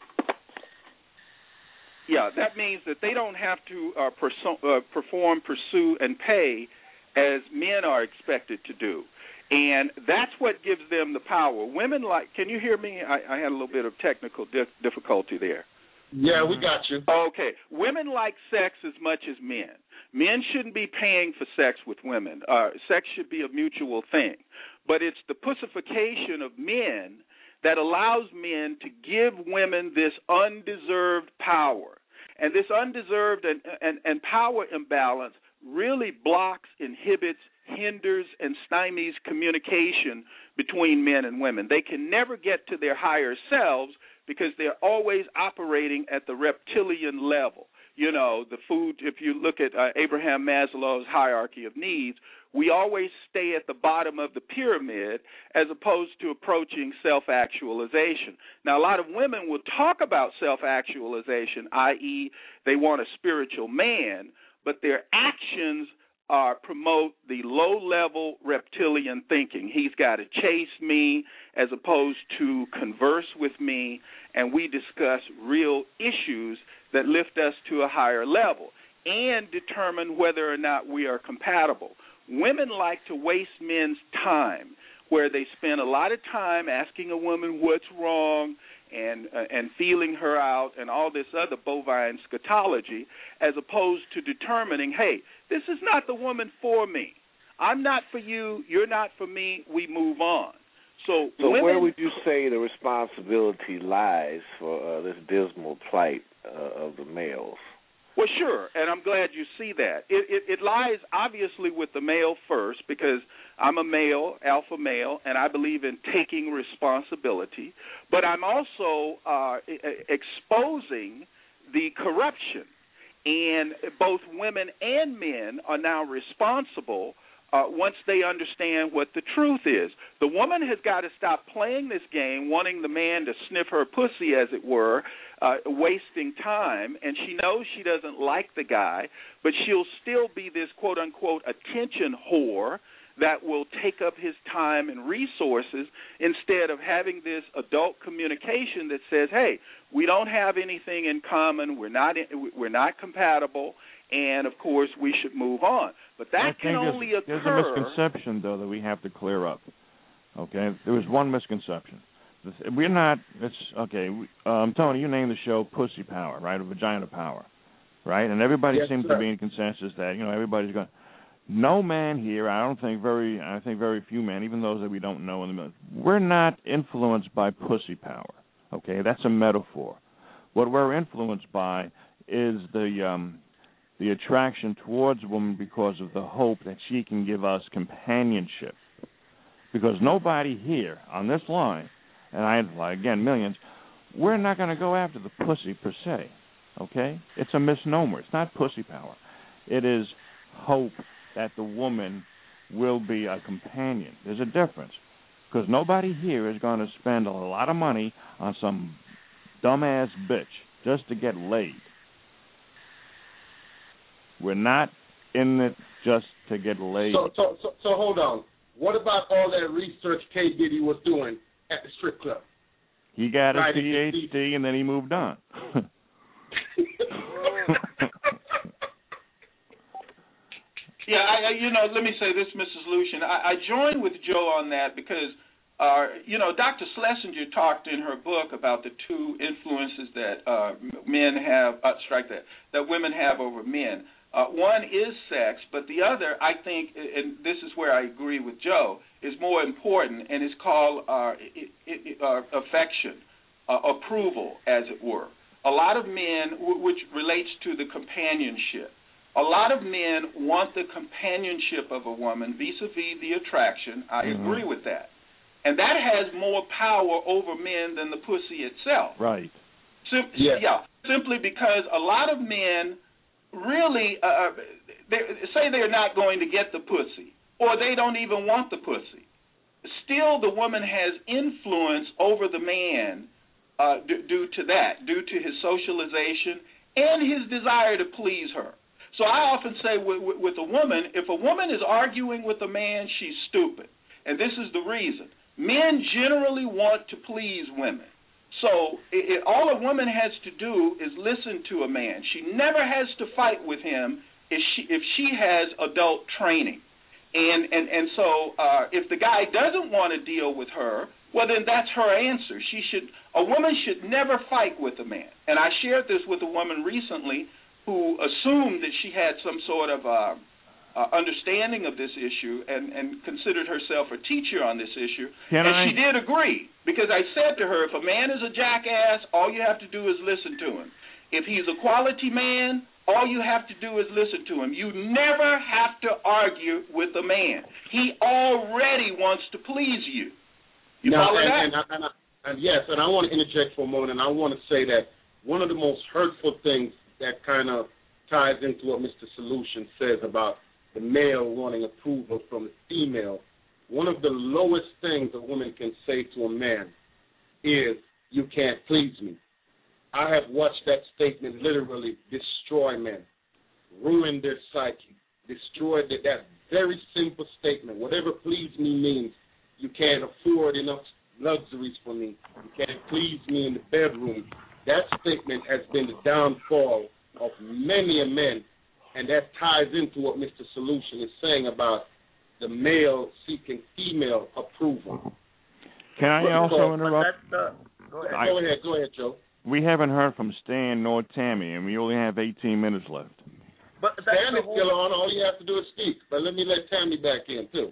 yeah, that means that they don't have to uh, perso- uh, perform, pursue, and pay as men are expected to do. And that's what gives them the power. Women like, can you hear me? I, I had a little bit of technical dif- difficulty there. Yeah, we got you. Okay. Women like sex as much as men. Men shouldn't be paying for sex with women. Uh, sex should be a mutual thing. But it's the pussification of men that allows men to give women this undeserved power. And this undeserved and, and, and power imbalance really blocks, inhibits, hinders, and stymies communication between men and women. They can never get to their higher selves because they're always operating at the reptilian level. You know, the food, if you look at uh, Abraham Maslow's hierarchy of needs, we always stay at the bottom of the pyramid as opposed to approaching self-actualization. Now, a lot of women will talk about self-actualization, that is they want a spiritual man, but their actions uh, promote the low-level reptilian thinking. He's got to chase me as opposed to converse with me, and we discuss real issues that lift us to a higher level and determine whether or not we are compatible. Women like to waste men's time, where they spend a lot of time asking a woman what's wrong and uh, and feeling her out and all this other bovine scatology, as opposed to determining, hey, this is not the woman for me. I'm not for you. You're not for me. We move on. So, so women, where would you say the responsibility lies for uh, this dismal plight uh, of the males? Well, sure, and I'm glad you see that. It, it, it lies obviously with the male first, because I'm a male, alpha male, and I believe in taking responsibility. But I'm also uh, exposing the corruption, and both women and men are now responsible uh, once they understand what the truth is. The woman has got to stop playing this game, wanting the man to sniff her pussy, as it were, Uh, wasting time, and she knows she doesn't like the guy, but she'll still be this quote-unquote attention whore that will take up his time and resources instead of having this adult communication that says, hey, we don't have anything in common, we're not in, we're not compatible, and, of course, we should move on. But that can only there's, occur... There's a misconception, though, that we have to clear up. Okay? There was one misconception. We're not, it's, okay, um, Tony, you named the show Pussy Power, right, or Vagina Power, right? And everybody yes, seems sir. to be in consensus that, you know, everybody's going, no man here, I don't think very, I think very few men, even those that we don't know in the middle, we're not influenced by pussy power, okay? That's a metaphor. What we're influenced by is the, um, the attraction towards a woman because of the hope that she can give us companionship. Because nobody here on this line, and I, again, millions, we're not going to go after the pussy per se, okay? It's a misnomer. It's not pussy power. It is hope that the woman will be a companion. There's a difference. Because nobody here is going to spend a lot of money on some dumbass bitch just to get laid. We're not in it just to get laid. So, so, so, so hold on. What about all that research K. Diddy was doing at the strip club? He got Right, a P H D and then he moved on. Yeah, I, I, you know, let me say this, Missus Lucian. I, I join with Joe on that because, uh, you know, Doctor Schlesinger talked in her book about the two influences that uh, men have, uh, strike that, that women have over men. Uh, one is sex, but the other, I think, and this is where I agree with Joe, is more important, and it's called uh, it, it, uh, affection, uh, approval, as it were. A lot of men, w- which relates to the companionship. A lot of men want the companionship of a woman vis-a-vis the attraction. I mm-hmm. agree with that. And that has more power over men than the pussy itself. Right. Sim- yeah. yeah. Simply because a lot of men really uh, they say they're not going to get the pussy, or they don't even want the pussy. Still, the woman has influence over the man uh, d- due to that, due to his socialization and his desire to please her. So I often say with, with, with a woman, if a woman is arguing with a man, she's stupid. And this is the reason. Men generally want to please women. So it, it, all a woman has to do is listen to a man. She never has to fight with him if she, if she has adult training. And, and, and so uh, if the guy doesn't want to deal with her, well, then that's her answer. She should. A woman should never fight with a man. And I shared this with a woman recently who assumed that she had some sort of uh, uh, understanding of this issue and, and considered herself a teacher on this issue. Can and I? she did agree, because I said to her, if a man is a jackass, all you have to do is listen to him. If he's a quality man, all you have to do is listen to him. You never have to argue with a man. He already wants to please you. You now, follow and, that? And, and, and, and yes, and I want to interject for a moment, and I want to say that one of the most hurtful things that kind of ties into what Mister Solution says about the male wanting approval from the female. One of the lowest things a woman can say to a man is, you can't please me. I have watched that statement literally destroy men, ruin their psyche, destroy that, that very simple statement. Whatever please me means, you can't afford enough luxuries for me. You can't please me in the bedroom. That statement has been the downfall of many a men, and that ties into what Mister Solution is saying about the male seeking female approval. Can I also so, interrupt? Uh, go ahead. I, go ahead, go ahead, Joe. We haven't heard from Stan nor Tammy, and we only have eighteen minutes left. But that's Stan is whole... still on. All you have to do is speak. But let me let Tammy back in, too.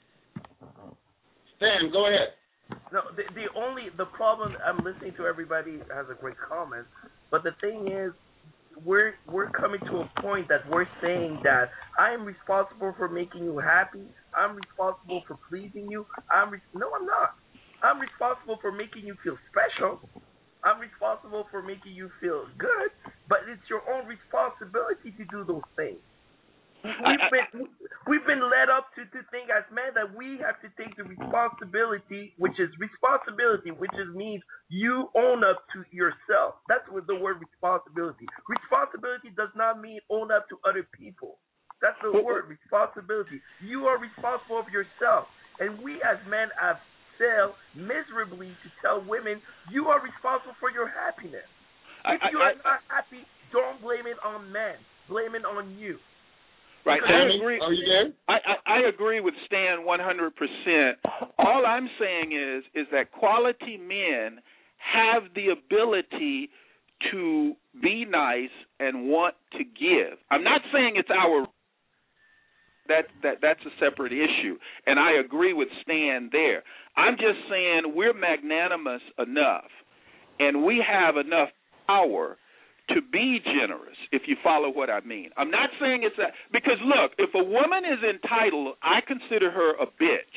Stan, go ahead. No, the, the only the problem, I'm listening to everybody has a great comment, but the thing is, we're we're coming to a point that we're saying that I am responsible for making you happy. I'm responsible for pleasing you. I'm re- no, I'm not. I'm responsible for making you feel special. I'm responsible for making you feel good. But it's your own responsibility to do those things. We've been we've been led up to, to think as men that we have to take the responsibility, which is responsibility, which is means you own up to yourself. That's what the word responsibility. Responsibility does not mean own up to other people. That's the word, responsibility. You are responsible of yourself. And we as men have failed miserably to tell women you are responsible for your happiness. If I, I, you are I, not happy, don't blame it on men. Blame it on you. Right, I agree. Are you there? I, I, I agree with Stan one hundred percent. All I'm saying is is that quality men have the ability to be nice and want to give. I'm not saying it's our that that that's a separate issue, and I agree with Stan there. I'm just saying we're magnanimous enough, and we have enough power to be generous, if you follow what I mean. I'm not saying it's that, because look, if a woman is entitled, I consider her a bitch.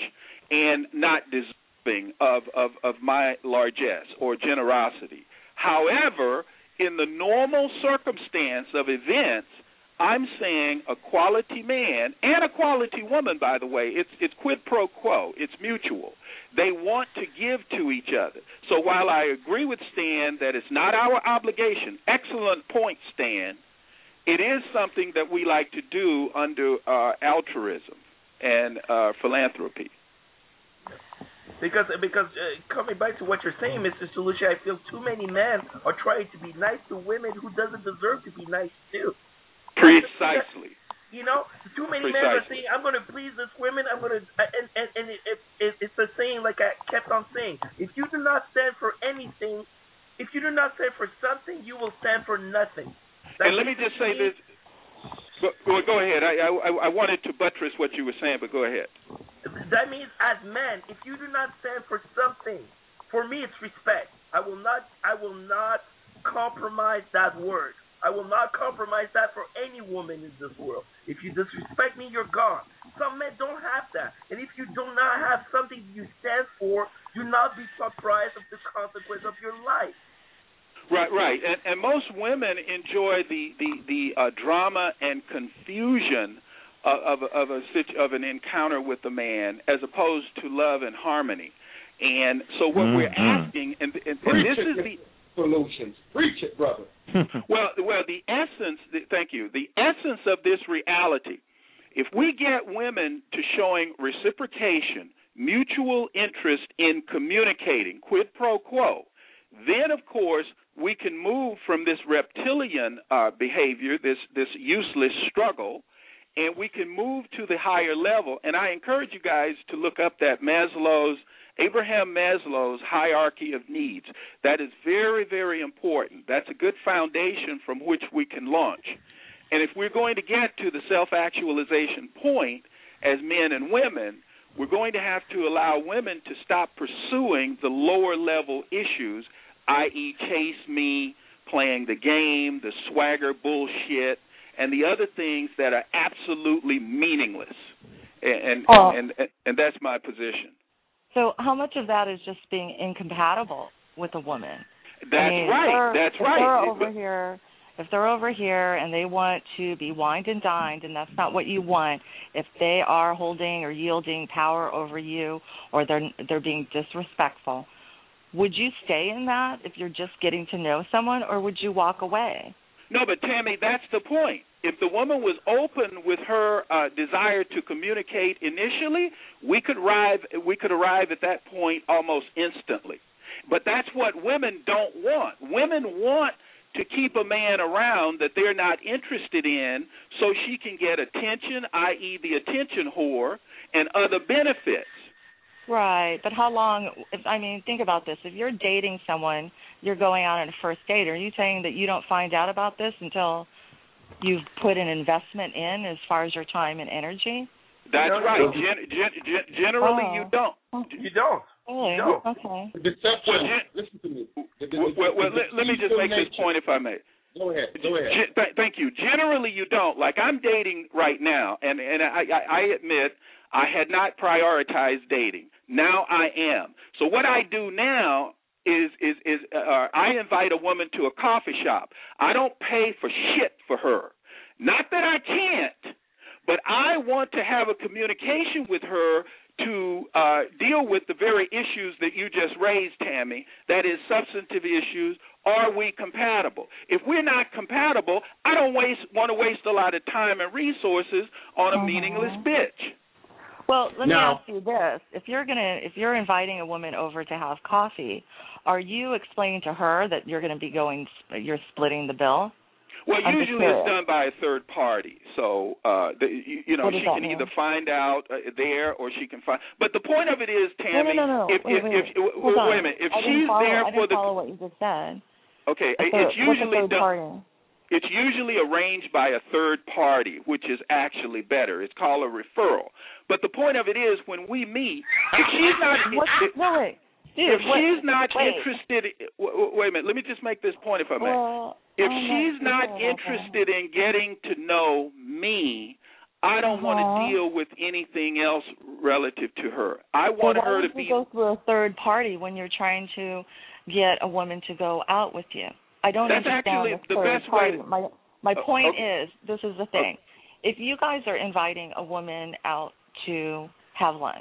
and not deserving of, of, of my largesse or generosity. However, in the normal circumstance of events, I'm saying a quality man and a quality woman, by the way, it's it's quid pro quo. It's mutual. They want to give to each other. So while I agree with Stan that it's not our obligation, excellent point, Stan, it is something that we like to do under uh, altruism and uh, philanthropy. Because because uh, coming back to what you're saying, Mister Solution, I feel too many men are trying to be nice to women who doesn't deserve to be nice too. Precisely. You know, too many Precisely. men are saying, "I'm going to please this woman. I'm going to," and and and it, it, it, it's a saying like I kept on saying: if you do not stand for anything, if you do not stand for something, you will stand for nothing. That's and let me just say this. Go, go, go ahead. I, I I wanted to buttress what you were saying, but go ahead. That means, as men, if you do not stand for something, for me, it's respect. I will not. I will not compromise that word. I will not compromise that for any woman in this world. If you disrespect me, you're gone. Some men don't have that. And if you do not have something you stand for, do not be surprised of the consequence of your life. Right, right. And, and most women enjoy the, the, the uh, drama and confusion of, of, of, a, of an encounter with a man as opposed to love and harmony. And so what mm-hmm. we're asking, and, and, and this is the... Solutions. Preach it, brother. well, well, the essence, the, thank you, the essence of this reality, if we get women to showing reciprocation, mutual interest in communicating, quid pro quo, then, of course, we can move from this reptilian uh, behavior, this, this useless struggle, and we can move to the higher level. And I encourage you guys to look up that Maslow's Abraham Maslow's hierarchy of needs. That is very, very important. That's a good foundation from which we can launch. And if we're going to get to the self-actualization point as men and women, we're going to have to allow women to stop pursuing the lower-level issues, that is chase me, playing the game, the swagger bullshit, and the other things that are absolutely meaningless. And, and, oh. and, and, and that's my position. So how much of that is just being incompatible with a woman? That's I mean, right. That's if right. They're over here, if they're over here and they want to be wined and dined, and that's not what you want, if they are holding or yielding power over you, or they're they're being disrespectful, would you stay in that if you're just getting to know someone, or would you walk away? No, but Tammy, that's the point. If the woman was open with her uh, desire to communicate initially, we could arrive we could arrive at that point almost instantly. But that's what women don't want. Women want to keep a man around that they're not interested in so she can get attention, that is the attention whore, and other benefits. Right, but how long, if, I mean, think about this. If you're dating someone, you're going out on a first date, are you saying that you don't find out about this until you've put an investment in as far as your time and energy? That's right. Gen- gen- gen- generally, oh. you don't. You don't. Really? No. Okay. Deception. Well, gen- Listen to me. The, the, well, well, well the, let, let me just make this point, if I may. Go ahead. Go ahead. Gen- th- thank you. Generally, you don't. Like I'm dating right now, and and I, I, I admit I had not prioritized dating. Now I am. So what I do now is is is uh, I invite a woman to a coffee shop. I don't pay for shit for her. Not that I can't, but I want to have a communication with her to uh, deal with the very issues that you just raised, Tammy, that is substantive issues. Are we compatible? If we're not compatible, I don't waste want to waste a lot of time and resources on a uh-huh. meaningless bitch. Well, let me no. ask you this: if you're gonna, if you're inviting a woman over to have coffee, are you explaining to her that you're going to be going, you're splitting the bill? Well, I'm usually it's done by a third party, so uh, the, you, you know she can mean? either find out uh, there or she can find. But the point of it is, Tammy, no, no, no, no. if wait, if, wait, if, wait. if wait, wait a minute, if I she's follow, there I for didn't the follow what you just said. Okay, third, it's usually what's a third done. Party? It's usually arranged by a third party, which is actually better. It's called a referral. But the point of it is, when we meet, if she's not, what? if, no wait. Dude, if what, she's not wait. interested, wait a minute. Let me just make this point, if I may. Well, if I'm she's not, not interested in getting to know me, I don't uh-huh. want to deal with anything else relative to her. I want so why her would to be. you go through a third party when you're trying to get a woman to go out with you? I don't That's understand actually the the third best party. way to- My my Uh, point okay. is, this is the thing. If you guys are inviting a woman out to have lunch,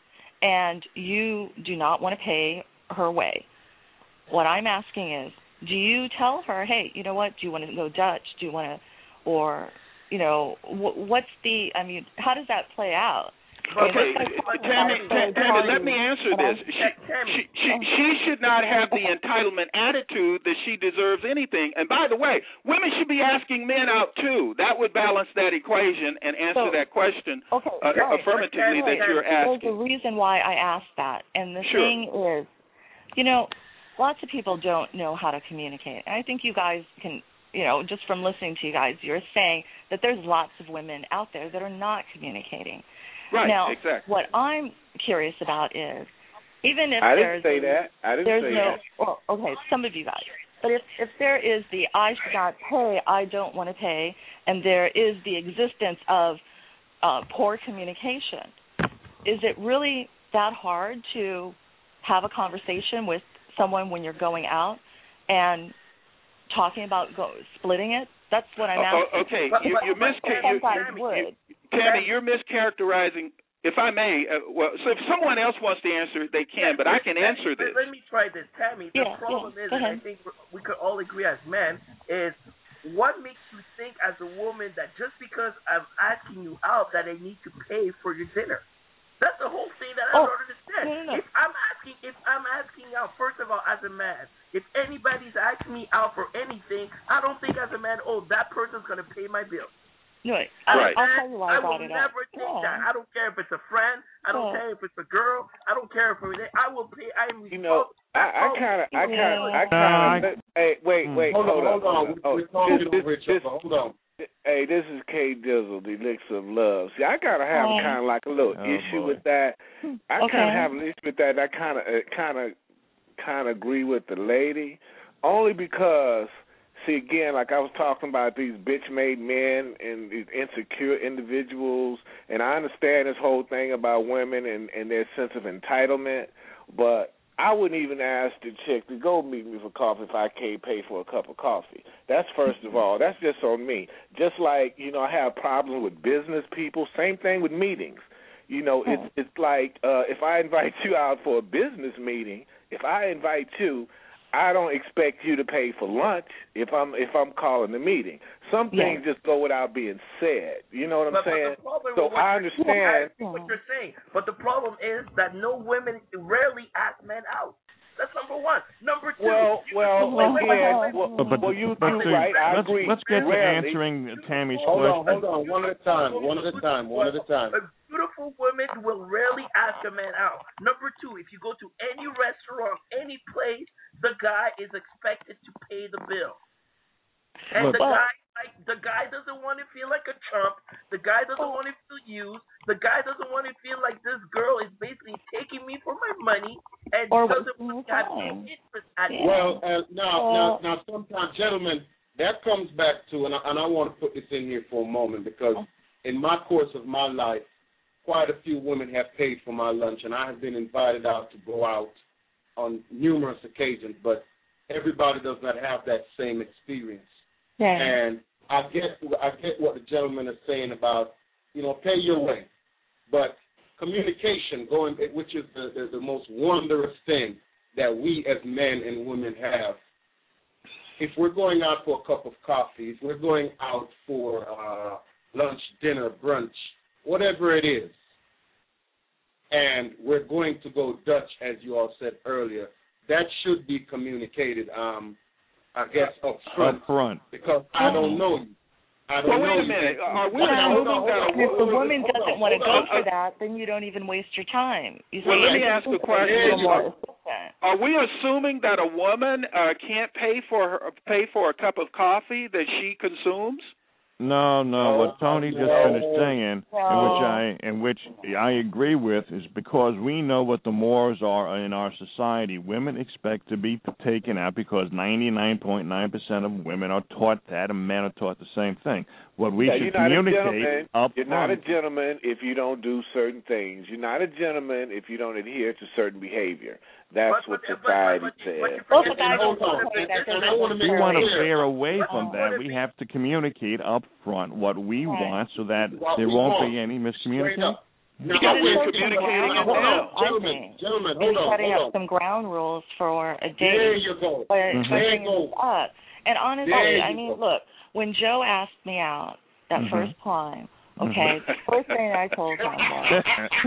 and you do not want to pay her way, what I'm asking is, do you tell her, hey, you know what? Do you want to go Dutch? Do you want to, or you know, wh- what's the? I mean, how does that play out? Okay, Tammy, Tammy, Tammy, let me answer this. She, she, she, she should not have the entitlement attitude that she deserves anything. And by the way, women should be asking men out too. That would balance that equation and answer So, that question okay, uh, right. affirmatively that you're asking. There's a reason why I asked that. And the Sure. thing is, you know, lots of people don't know how to communicate. And I think you guys can, you know, just from listening to you guys, you're saying that there's lots of women out there that are not communicating. Right, now, exactly. what I'm curious about is, even if I there's didn't say that. I didn't there's say no, that. well, okay, some of you guys. But if, if there is the I should not pay, I don't want to pay, and there is the existence of uh, poor communication, is it really that hard to have a conversation with someone when you're going out and talking about go, splitting it? That's what I'm Oh, asking. okay, But- you, but- you but mischar- Some you, guys you, would. you, Tammy, you're mischaracterizing. If I may, uh, well, so if someone else wants to answer, they can, but I can answer Let- this. Let me try this, Tammy. The Yeah, problem yeah, is, go and I ahead. think we could all agree as men, is what makes you think as a woman that just because I'm asking you out that I need to pay for your dinner? That's the whole thing that I Oh, don't understand. no, no, no. If I'm asking, if I'm asking out, first of all, as a man, if anybody's asking me out for anything, I don't think as a man, oh, that person's gonna pay my bill. No, wait, Right. I'll, I'll tell you why I, I brought will it never up. think Yeah. that. I don't care if it's a friend. I don't Yeah. care if it's a girl. I don't care if it's. I will pay. I am You know, I kind of, I kind of, I Yeah. kind of. Hey, wait, Hmm. wait, Hold hold, on, up. hold on. Oh, We're talking this, over this, each this, other. Hold on. Hey, this is K Dizzle, the Elixir of Love. See, I kind of have Um, kind of like a little Oh, issue boy. with that. I Okay. kind of have an issue with that. I kind of, kind of, kind of agree with the lady, only because, see, again, like I was talking about these bitch-made men and these insecure individuals, and I understand this whole thing about women and, and their sense of entitlement, but I wouldn't even ask the chick to go meet me for coffee if I can't pay for a cup of coffee. That's first of all. That's just on me. Just like, you know, I have problems with business people. Same thing with meetings. You know, it's it's like uh, if I invite you out for a business meeting, if I invite you, I don't expect you to pay for lunch if I'm if I'm calling the meeting. Some things Yeah. just go without being said. You know what I'm But, but saying? the problem So with what I you're- understand. I see what you're saying, but the problem is that no women rarely ask men out. That's number one. Number two. Well, well, Wait, wait, again, wait, well, wait. But, well, you but you're see, right. I let's, agree. let's get to Rarely. answering Tammy's Hold on, question. hold on. One at a time. One at a time. One at a time. A beautiful woman will rarely ask a man out. Number two, if you go to any restaurant, any place, the guy is expected to pay the bill. And Look. the guy, like, the guy doesn't want to feel like a chump. The guy doesn't want to feel used. The guy doesn't want to feel like this girl is basically taking me for my money and Or doesn't wasting want to your have no time. interest at Yeah. all. Well, uh, now, Well- now, now, sometimes, gentlemen, that comes back to, and I, and I want to put this in here for a moment because in my course of my life, quite a few women have paid for my lunch, and I have been invited out to go out on numerous occasions, but everybody does not have that same experience. Yeah. And I get, I get what the gentleman is saying about, you know, pay your way, but communication, going, which is the, the, the most wondrous thing that we as men and women have. If we're going out for a cup of coffee, if we're going out for uh, lunch, dinner, brunch, whatever it is, and we're going to go Dutch, as you all said earlier, that should be communicated, um, I guess, up front, Up front. because I don't know you. I don't Well, know wait a you. minute. Are we Hold on, hold assuming on, that a hold on, If the hold on, woman hold on, doesn't want to hold go on. for that, then you don't even waste your time. You Well, see, let me you ask think a that question. you're more Yeah. efficient. Are we assuming that a woman uh, can't pay for her, pay for a cup of coffee that she consumes? No, no. No, What Tony just no. finished saying, in which I in which I agree with, is because we know what the mores are in our society. Women expect to be taken out because ninety-nine point nine percent of women are taught that, and men are taught the same thing. What we yeah, should you're not a communicate gentleman. up You're front. not a gentleman if you don't do certain things. You're not a gentleman if you don't adhere to certain behavior. That's But- what but- but- society but- but says. you Both forget- the guys hold will on. say that And doesn't I want to make We it want to clear. veer away from What that. if We we- have to communicate up front what we Right. want so that What there we won't want. be any Straight miscommunication. up. Now, Yeah, I we're want- communicating it hold now. on, gentlemen, I think. gentlemen, Maybe hold on, setting hold up on. some ground rules for a date. There you go. But Mhm. There you bringing go. this up. And honestly, There I you mean, go. look, when Joe asked me out that Mhm. first time, okay, Mhm. the first thing I told him was,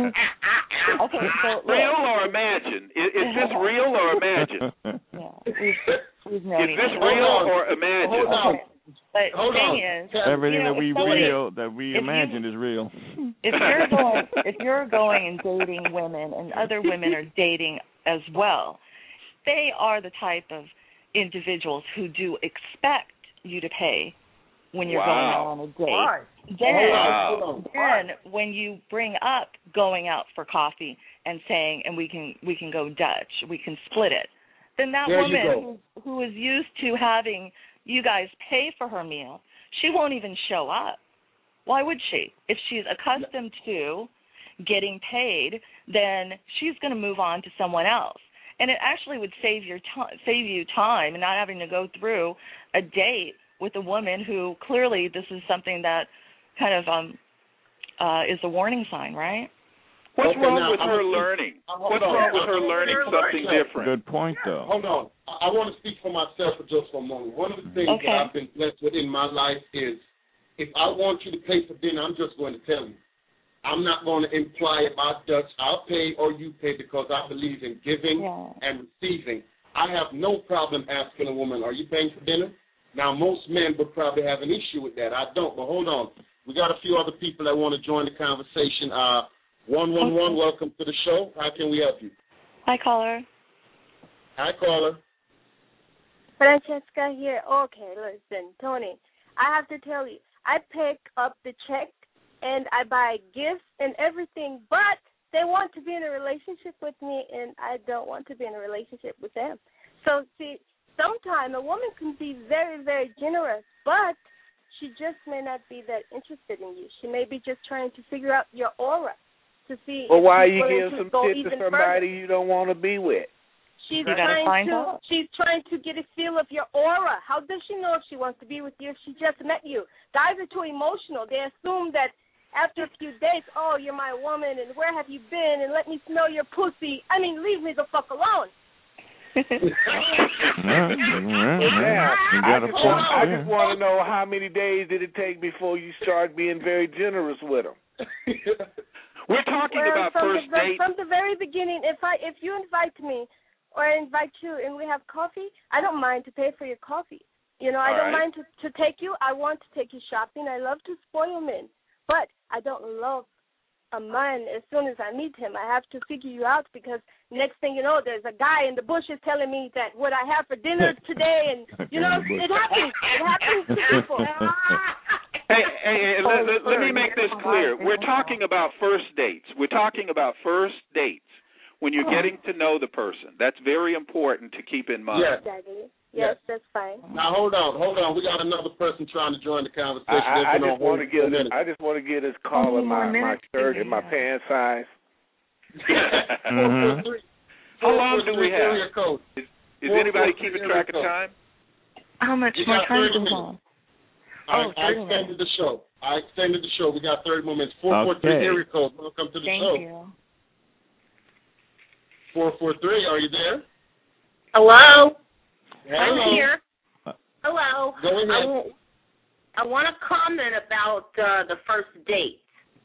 okay, so look, Real or imagine? Is, is this real or imagine? yeah, we've, we've known Is each this other. real Hold on. or imagine? Hold on. Okay. But Hold the thing on. is, Everything you know, that we if somebody- real that we if you- imagined is real. if you're going if you're going and dating women and other women are dating as well, they are the type of individuals who do expect you to pay when you're Wow. going out on a date. Why? Then, Wow. Hold on. then when you bring up going out for coffee and saying, and we can we can go Dutch, we can split it, then that There you woman go. who, who is used to having you guys pay for her meal, she won't even show up. Why would she? If she's accustomed to getting paid, then she's going to move on to someone else. And it actually would save your time, save you time, and not having to go through a date with a woman who clearly this is something that kind of um uh is a warning sign, right? What's Okay, wrong now, with I'm her gonna- learning? uh, hold What's on. wrong with her I'm- learning I'm- something I'm- different? Good point, though. Hold on. I, I want to speak for myself for just a moment. One of the things Okay. that I've been blessed with in my life is if I want you to pay for dinner, I'm just going to tell you. I'm not going to imply about Dutch. I'll pay or you pay because I believe in giving Yeah. and receiving. I have no problem asking a woman, are you paying for dinner? Now, most men would probably have an issue with that. I don't, but hold on. We got a few other people that want to join the conversation. Uh, one one one, welcome to the show. How can we help you? Hi, caller. Hi, caller. Francesca here. Okay, listen, Tony, I have to tell you, I pick up the check and I buy gifts and everything, but they want to be in a relationship with me and I don't want to be in a relationship with them. So, see, sometimes a woman can be very, very generous, but she just may not be that interested in you. She may be just trying to figure out your aura to see Well, if why she's you willing give to some go shit to even somebody further. you don't want to be with? She's You gotta trying find to out. she's trying to get a feel of your aura. How does she know if she wants to be with you if she just met you? Guys are too emotional. They assume that after a few days, oh, you're my woman and where have you been and let me smell your pussy. I mean, leave me the fuck alone. Yeah, yeah, Now, you I got a just, point want, I there. just want to know how many days did it take before you start being very generous with them? We're talking well, about from first the, date. from the very beginning, if I if you invite me or I invite you and we have coffee, I don't mind to pay for your coffee. You know, I All don't right. mind to, to take you. I want to take you shopping. I love to spoil men. But I don't love a man as soon as I meet him. I have to figure you out because next thing you know, there's a guy in the bushes telling me that what I have for dinner today, and, you know, it happens. It happens to people. Hey, hey, hey let, let, let me make this clear. We're talking about first dates. We're talking about first dates when you're getting to know the person. That's very important to keep in mind. Yes. Exactly. Yes, that's fine. Now, hold on, hold on. We got another person trying to join the conversation. I, I, I They've been just on want to hold get for a minute. I just want to get this caller my my shirt and my pants size. Mhm. How long do we have? Area code. Is, is anybody keeping track of time? How much You more got time thirty do we minutes. have? I, Oh, I thirty extended minutes. the show. I extended the show. We got thirty more minutes. four four three Okay. area code. Welcome to the Thank show. you. four four three, are you there? Hello, Hello. I'm here. Hello. Go ahead. I, w- I want to comment about uh, the first date.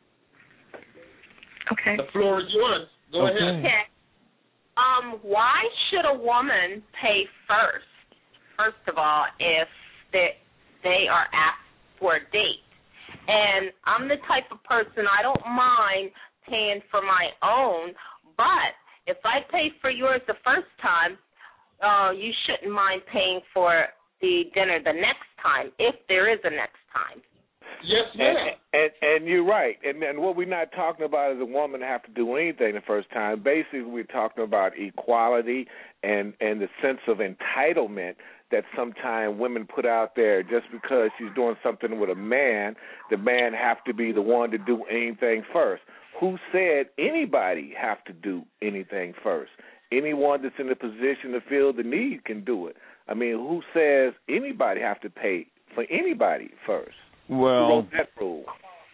Okay. The floor is yours. Go Okay. ahead. Okay. Um, why should a woman pay first? First of all, if they they are asked for a date, and I'm the type of person I don't mind paying for my own, but if I pay for yours the first time, uh, you shouldn't mind paying for the dinner the next time, if there is a next time. Yes, And, ma'am. and and you're right. And and what we're not talking about is a woman have to do anything the first time. Basically, we're talking about equality and and the sense of entitlement that sometimes women put out there. Just because she's doing something with a man, the man have to be the one to do anything first. Who said anybody have to do anything first? Anyone that's in a position to feel the need can do it. I mean, who says anybody have to pay for anybody first? Well, who wrote that rule?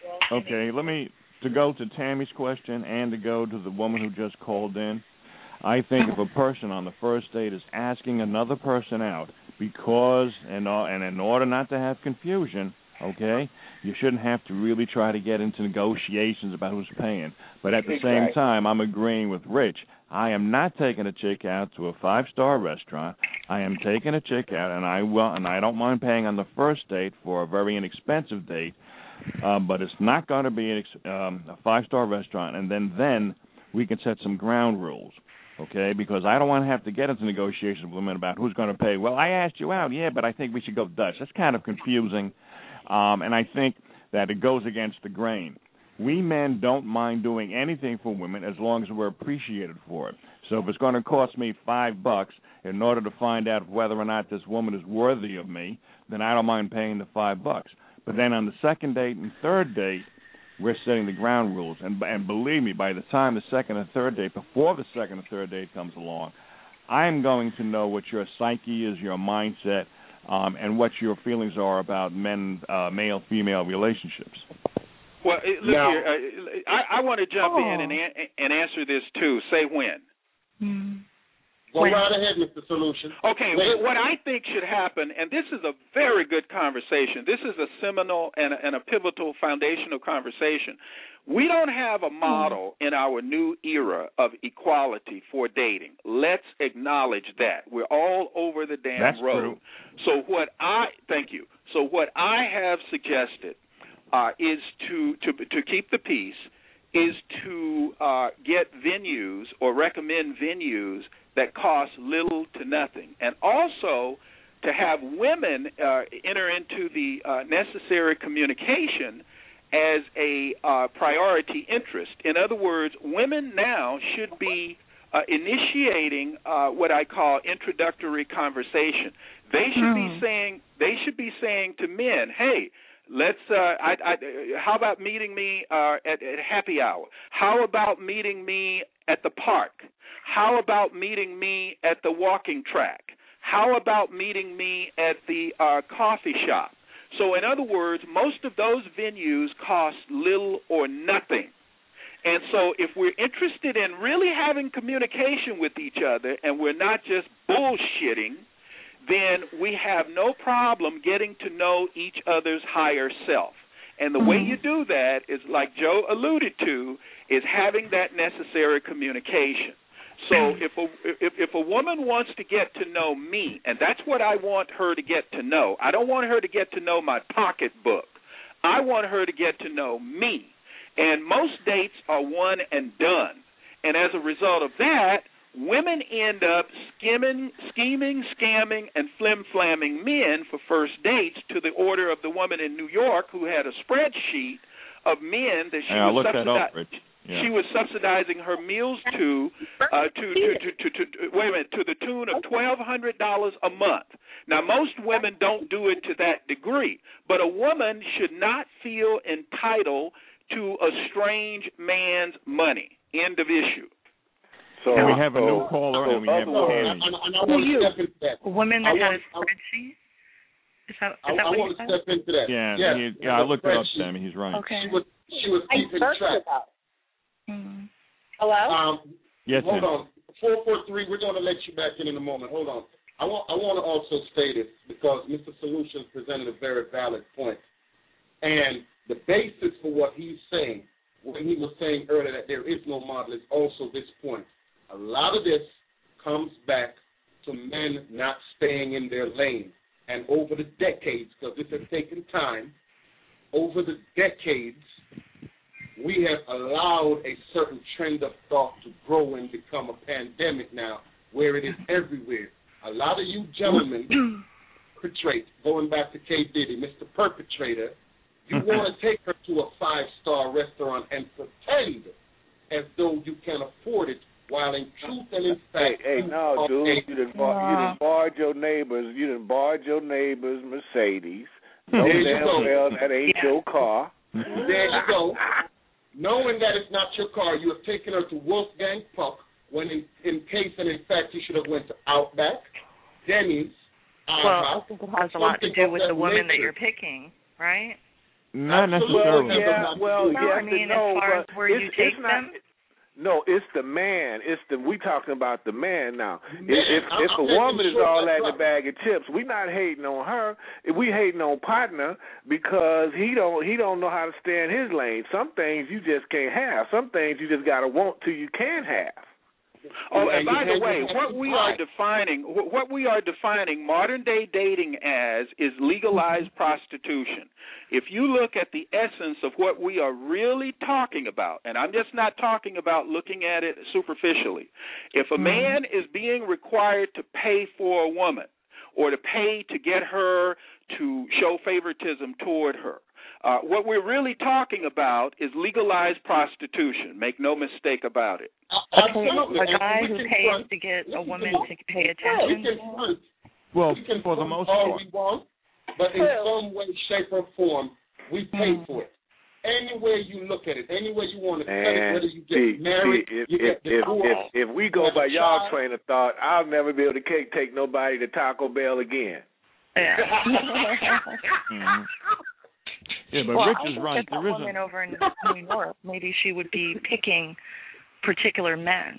Okay, let me, to go to Tammy's question and to go to the woman who just called in, I think if a person on the first date is asking another person out because, and, uh, and in order not to have confusion, okay, you shouldn't have to really try to get into negotiations about who's paying. But at the Exactly. same time, I'm agreeing with Rich. I am not taking a chick out to a five-star restaurant. I am taking a chick out, and I will, and I don't mind paying on the first date for a very inexpensive date, um, but it's not going to be an ex- um, a five-star restaurant, and then then we can set some ground rules. Okay, because I don't want to have to get into negotiations with women about who's going to pay. Well, I asked you out, yeah, but I think we should go Dutch. That's kind of confusing, um, and I think that it goes against the grain. We men don't mind doing anything for women as long as we're appreciated for it. So if it's going to cost me five bucks in order to find out whether or not this woman is worthy of me, then I don't mind paying the five bucks. But then on the second date and third date, we're setting the ground rules. And, and believe me, by the time the second and third date, before the second and third date comes along, I'm going to know what your psyche is, your mindset, um, and what your feelings are about men, uh, male-female relationships. Well, look Now, here. Uh, I, I want to jump Oh. in and an- and answer this too. Say when. Mm. Go When- right ahead, Mister Solution. Okay, Wait. what I think should happen, and this is a very good conversation. This is a seminal and a, and a pivotal foundational conversation. We don't have a model in our new era of equality for dating. Let's acknowledge that. We're all over the damn That's road. true. So what I thank you. So what I have suggested uh, is to, to to keep the peace, is to uh, get venues or recommend venues that cost little to nothing, and also to have women uh, enter into the uh, necessary communication as a uh, priority interest. In other words, women now should be uh, initiating uh, what I call introductory conversation. They should be saying they should be saying to men, "Hey, let's. Uh, I, I, how about meeting me uh, at, at happy hour? How about meeting me at the park? How about meeting me at the walking track? How about meeting me at the uh, coffee shop?" So, in other words, most of those venues cost little or nothing. And so if we're interested in really having communication with each other and we're not just bullshitting, then we have no problem getting to know each other's higher self. And the way you do that is, like Joe alluded to, is having that necessary communication. So if a if, if a woman wants to get to know me, and that's what I want her to get to know, I don't want her to get to know my pocketbook. I want her to get to know me. And most dates are one and done. And as a result of that, women end up skimming, scheming, scamming, and flim-flamming men for first dates to the order of the woman in New York who had a spreadsheet of men that she Yeah, was look that up, subsidizing. Rich. Yeah. She was subsidizing her meals to, uh, to, to, to, to, to, to, wait a minute, to the tune of twelve hundred dollars a month. Now, most women don't do it to that degree, but a woman should not feel entitled to a strange man's money. End of issue. So And we have a so, new caller, so and we have other- Tammy. And, and I want to step into that. Women that I have a want- I- spreadsheet? Is that, is I, that I what want you to said? step into that. Yeah, yes, he, yeah, I looked it up, spreadsheet. Sammy. He's right. Okay. She was she was I keeping searched track. it up. Mm. Hello? Um, Yes, hold ma'am. on. Four four three. We're going to let you back in in a moment. Hold on. I want I want to also state it because Mister Solutions presented a very valid point, and the basis for what he's saying when he was saying earlier that there is no model is also this point. A lot of this comes back to men not staying in their lane, and over the decades, because this has taken time, over the decades, we have allowed a certain trend of thought to grow and become a pandemic now, where it is everywhere. A lot of you gentlemen perpetrate, going back to K. Diddy, Mister Perpetrator, you want to take her to a five-star restaurant and pretend as though you can afford it, while in truth and in Hey, fact, hey, you no, are dude, a- you done, bar- you done barred your neighbors, you done barred no car. There you go. Knowing that it's not your car, you have taken her to Wolfgang Puck when in, in case and in fact you should have went to Outback, Denny's, Well, I think it has a lot to do with the woman that you're picking, right? Not Well, necessarily. yeah, well, No, yes I mean, and no, as far as but where it's, you take it's not, them. No, it's the man. It's the we talking about the man now. Man, if if, I'm- if a I'm making woman is sure all that's that in a right. bag of chips, we not hating on her. We hating on partner because he don't he don't know how to stay in his lane. Some things you just can't have. Some things you just gotta want till you can have. Oh, and And by you the way, have to what we comply. are defining what we are defining modern day dating as is legalized prostitution. If you look at the essence of what we are really talking about, and I'm just not talking about looking at it superficially. If a man is being required to pay for a woman or to pay to get her to show favoritism toward her, Uh, what we're really talking about is legalized prostitution. Make no mistake about it. Absolutely. A guy And we who can pays front- to get we a can woman front- to pay We attention. can front, Well, we can for the front most all part. we want, but in some way, shape, or form, we pay for it. Any way you look at it, any way you want to cut it, And whether you get see, married, see, if, you if, get if, divorced. if, if we go have by a y'all child. train of thought, I'll never be able to take, take nobody to Taco Bell again. Yeah. Mhm. Yeah, but well, Rich I is think right. that that There woman isn't. over in New York, maybe she would be picking particular men.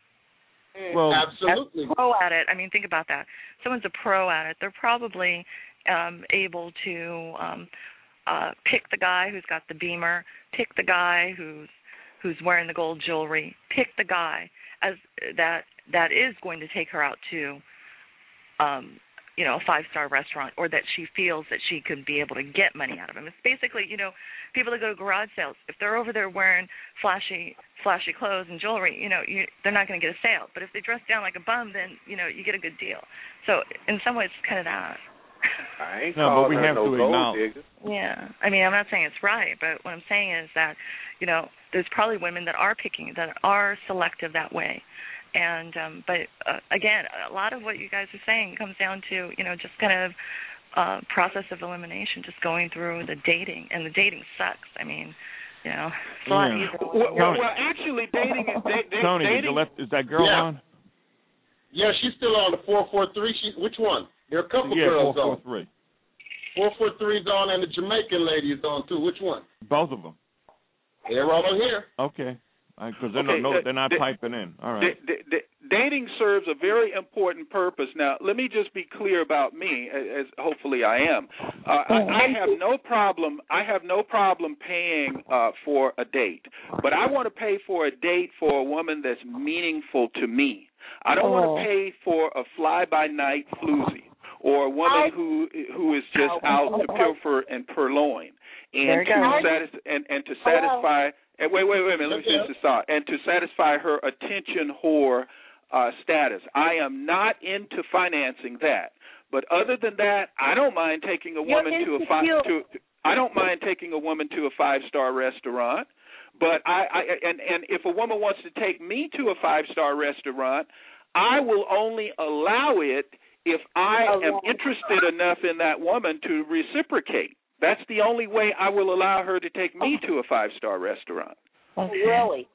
Well, Absolutely. Pro at it. I mean, think about that. Someone's a pro at it. They're probably um, able to um, uh, pick the guy who's got the Beamer, pick the guy who's who's wearing the gold jewelry, pick the guy as that that is going to take her out to, um, you know, a five-star restaurant, or that she feels that she could be able to get money out of him. It's basically, you know, people that go to garage sales. If they're over there wearing flashy, flashy clothes and jewelry, you know, you, they're not going to get a sale. But if they dress down like a bum, then you know you get a good deal. So in some ways, it's kind of that. I ain't No, but calling we her have no to gold acknowledge- digger. Yeah, I mean, I'm not saying it's right, but what I'm saying is that, you know, there's probably women that are picking, that are selective that way. And, um, but uh, again, a lot of what you guys are saying comes down to, you know, just kind of uh, process of elimination, just going through the dating. And the dating sucks. I mean, you know, it's a lot Yeah. easier. Well, well, well actually, dating is da- da- Tony, dating. did you let, is that girl Yeah. on? Yeah, she's still on the four four three. She, which one? There are a couple Yeah, four girls four on. three. four four three is on, and the Jamaican lady is on, too. Which one? Both of them. They're all on here. Okay. Because they're, Okay, no, uh, they're not the- piping in. All right. Da- da- da- dating serves a very important purpose. Now, let me just be clear about me, as, as hopefully I am. Uh, I, I have no problem. I have no problem paying uh, for a date, but I want to pay for a date for a woman that's meaningful to me. I don't want to pay for a fly-by-night floozy or a woman who who is just out to pilfer and purloin There and you to go. satis- and, and to satisfy. And wait, wait, wait a minute. Let me finish this thought. And to satisfy her attention whore uh, status. I am not into financing that. But other than that, I don't mind taking a woman to a five. To, I don't mind taking a woman to a five-star restaurant. But I, I and and if a woman wants to take me to a five-star restaurant, I will only allow it if I am interested enough in that woman to reciprocate. That's the only way I will allow her to take me to a five-star restaurant. Okay. Really?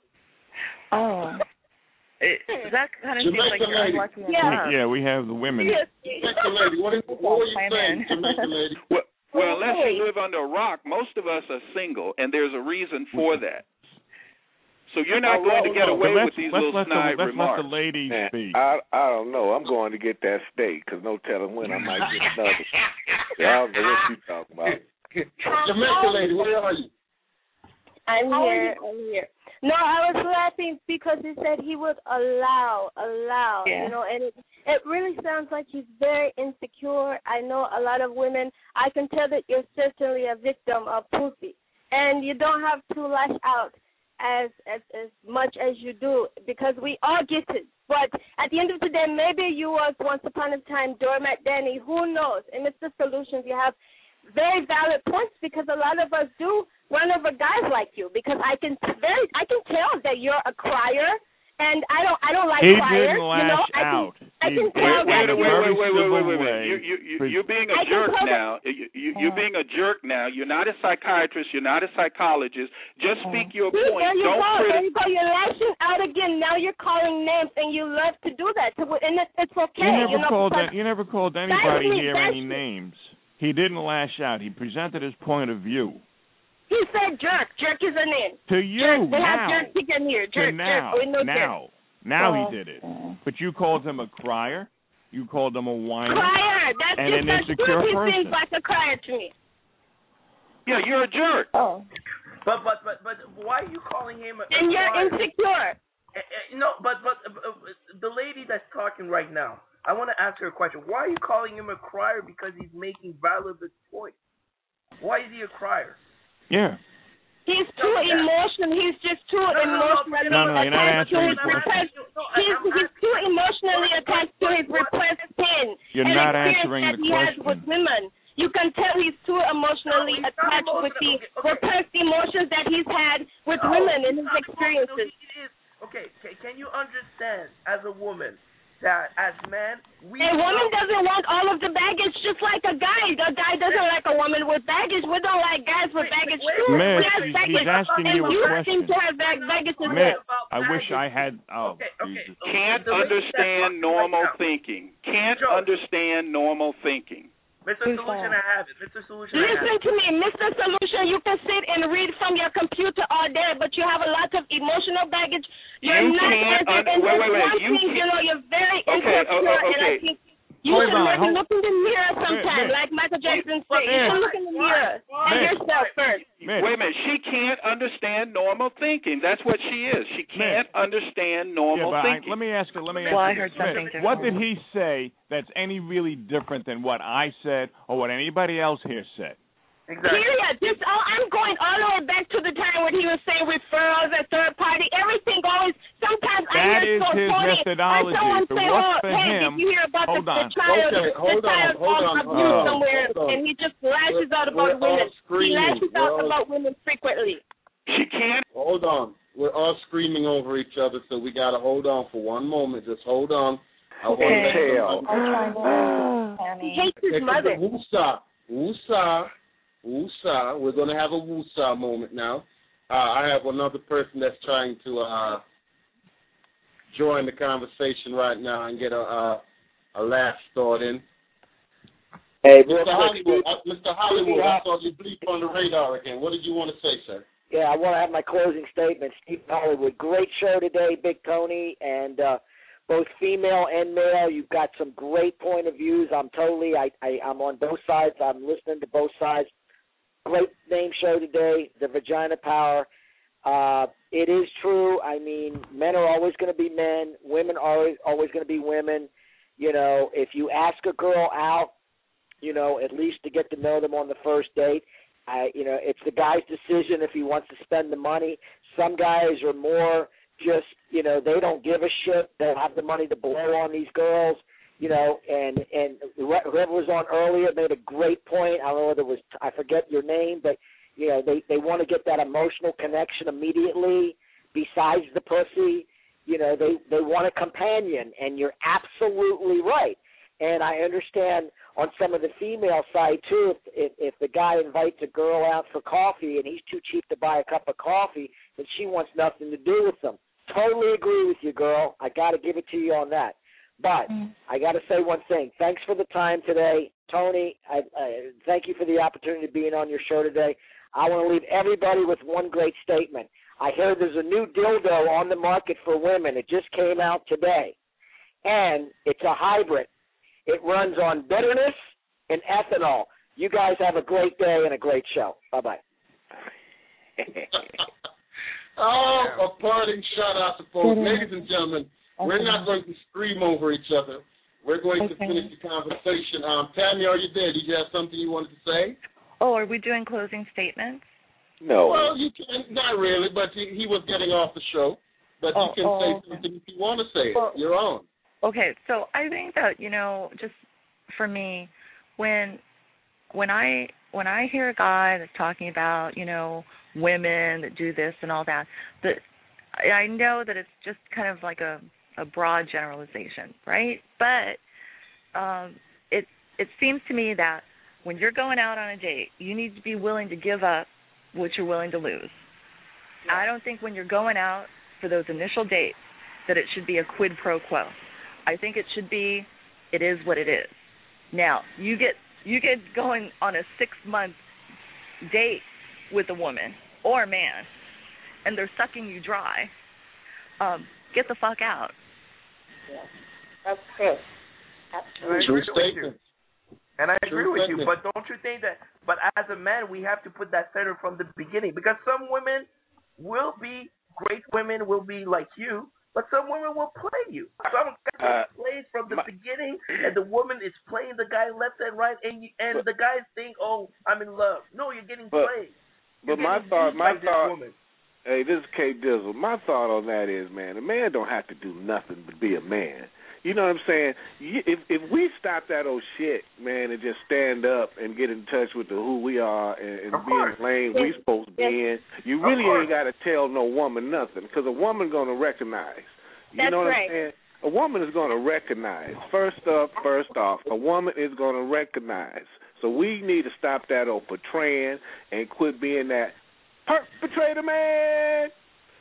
Oh. It, that kind of seems like Jamaican you're lady. unlucky Yeah. enough. Yeah, we have the women. Jamaican lady, what, is, what were you Chime saying, in. Jamaican lady? Well, well, unless you live under a rock, most of us are single, and there's a reason for that. So you're not going to get So away let's, with these let's little let the, snide let's remarks. let the ladies Man, speak. I I don't know. I'm going to get that steak because no telling when I might get another. I don't know what you talking about. Jamaican lady, where are you? I'm How are here. I'm here. No, I was laughing because he said he would allow, allow, Yeah. you know, and it, it really sounds like he's very insecure. I know a lot of women. I can tell that you're certainly a victim of pussy, and you don't have to lash out as as as much as you do because we all get it. But at the end of the day, maybe you was once upon a time doormat Danny. Who knows? In Mister Solutions, you have very valid points because a lot of us do run over guys like you because I can very I can tell that you're a crier and I don't I don't like He criers. didn't You know, lash I can out. I He can did tell it that in a wait, you're wait, very wait, wait, wait, civil wait, wait. way. You, you, you, But- you're being a I can jerk tell that- now. You, you, you're being a jerk now. You're not a psychiatrist. You're not a psychologist. Just speak your See, point. there you Don't go. criti- There you go. You're lashing out again. Now you're calling names, and you love to do that. To, and it, it's okay. You never you know, called. because You never called anybody me, here that's any me. names. He didn't lash out. He presented his point of view. He said jerk. Jerk is a name. To you Jerk. They now. have jerk chicken here. To Jerk. now. Jerk. We know now. jerk. Now Oh. he did it. But you called him a crier. You called him a whiner. Crier. That's and just an as insecure true. He person. seems like a crier to me. Yeah, you're a jerk. Oh. But but but but why are you calling him a And you're crier? insecure. Uh, uh, No, but but uh, uh, the lady that's talking right now, I want to ask her a question. Why are you calling him a crier? Because he's making valid points. Why is he a crier? Yeah. He's too emotional. He's just too No, no, no, emotionally no, no, you're not attached to answering his the question. repressed. He's, he's too emotionally attached to his repressed pain You're and not experience answering that the he has question. with women. You can tell he's too emotionally No, he's not attached with the emotional. Okay, okay. repressed emotions that he's had with No, women in he's his not experiences. emotional. He is. Okay, can, can you understand as a woman that as men we A woman doesn't want all of the baggage, just like a guy. A guy doesn't like a woman with baggage. We don't like guys with baggage too. Miss, He has he's- baggage, he's asking and you a you question. seem to have bag- baggage as Miss, well. I wish I had. Oh, Okay, okay. Jesus. Can't The lady that's understand talking normal right now. thinking. Can't Joe. understand normal thinking. Mister Who's Solution, that? I have it. Mister Solution, I have Listen it. to me, Mister Solution. You can sit and read from your computer all day, but you have a lot of emotional baggage. You're You not can't and, un- and wait, there's wait, wait. one You thing, you can't- know, you're very Okay, insecure, oh, oh, and I okay. think you Hold should on, maybe hold- look in the mirror sometime, Miss, like Michael Jackson said. You Miss, should look in the mirror at Miss, yourself first. Miss, Wait a minute. She can't understand normal thinking. That's what she is. She can't understand yeah, normal but I, thinking. let me ask you. Let me ask Well, I you heard this. something Miss, different. what did he say that's any really different than what I said or what anybody else here said? Exactly. Period. Just oh, I'm going all the way back to the time when he was saying referrals at third party. Everything always. Sometimes I That hear is so his funny. methodology. When someone If it say, works "Oh, for hey, him, did you hear about hold the, on. the child? Okay, hold the on, child hold on, abused hold on, somewhere, hold on. and he just lashes out We're- about we're all women. He screaming. lashes We're out all- about women frequently. She can't. Hold on. We're all screaming over each other, so we got to hold on for one moment. Just hold on. I want to let Hell. somebody- He hates his It's mother. a woosah. Woosah. Woosah. We're going to have a woosah moment now. Uh, I have another person that's trying to uh, join the conversation right now and get a a, a last thought in. Hey, Mister real quick, Hollywood, Steve. uh, Mister Hollywood, I saw you bleep on the radar again. What did you want to say, sir? Yeah, I want to have my closing statement. Steve Hollywood, great show today, Big Tony, and uh, both female and male. You've got some great point of views. I'm totally, I, I, I'm on both sides. I'm listening to both sides. Great name show today, the Vagina Power. Uh, it is true. I mean, men are always going to be men. Women are always going to be women. You know, if you ask a girl out, you know, at least to get to know them on the first date, I, you know, it's the guy's decision if he wants to spend the money. Some guys are more just, you know, they don't give a shit. They'll have the money to blow on these girls, you know, and, and whoever was on earlier made a great point. I don't know whether it was, I forget your name, but, you know, they, they want to get that emotional connection immediately besides the pussy. You know, they, they want a companion, and you're absolutely right. And I understand on some of the female side, too, if, if, if the guy invites a girl out for coffee and he's too cheap to buy a cup of coffee, then she wants nothing to do with him. Totally agree with you, girl. I got to give it to you on that. But mm. I got to say one thing. Thanks for the time today. Tony, I, I thank you for the opportunity of being on your show today. I want to leave everybody with one great statement. I hear there's a new dildo on the market for women. It just came out today. And it's a hybrid. It runs on bitterness and ethanol. You guys have a great day and a great show. Bye-bye. Oh, a parting shot, I suppose. Ladies and gentlemen, okay. We're not going to scream over each other. We're going okay. to finish the conversation. Um, Tammy, are you there? Did you have something you wanted to say? Oh, are we doing closing statements? No. Well, you can, not really, but he, he was getting off the show. But oh, you can oh, say okay. something if you want to say it. Well, You're on. Okay, so I think that, you know, just for me, when when I when I hear a guy that's talking about, you know, women that do this and all that, that I know that it's just kind of like a, a broad generalization, right? But um, it it seems to me that when you're going out on a date, you need to be willing to give up what you're willing to lose. Yeah. I don't think when you're going out for those initial dates that it should be a quid pro quo. I think it should be, it is what it is. Now, you get you get going on a six-month date with a woman or a man, and they're sucking you dry, um, get the fuck out. Yeah, that's true. Absolutely. True statement. And I agree True with statement. you, but don't you think that, but as a man, we have to put that center from the beginning, because some women will be great women, will be like you, but some women will play you. Some guys uh, play from the my, beginning, and the woman is playing the guy left and right, and you, and but, the guys think, oh, I'm in love. No, you're getting but, played. You're but my thought, my thought, hey, this is K Dizzle. My thought on that is, man, a man don't have to do nothing but be a man. You know what I'm saying? If if we stop that old shit, man, and just stand up and get in touch with the who we are and, and be in the lane we supposed to be in, you really ain't got to tell no woman nothing, because a woman's going to recognize. You That's know what right. I'm saying? A woman is going to recognize. First up, first off, a woman is going to recognize. So we need to stop that old portraying and quit being that perpetrator man.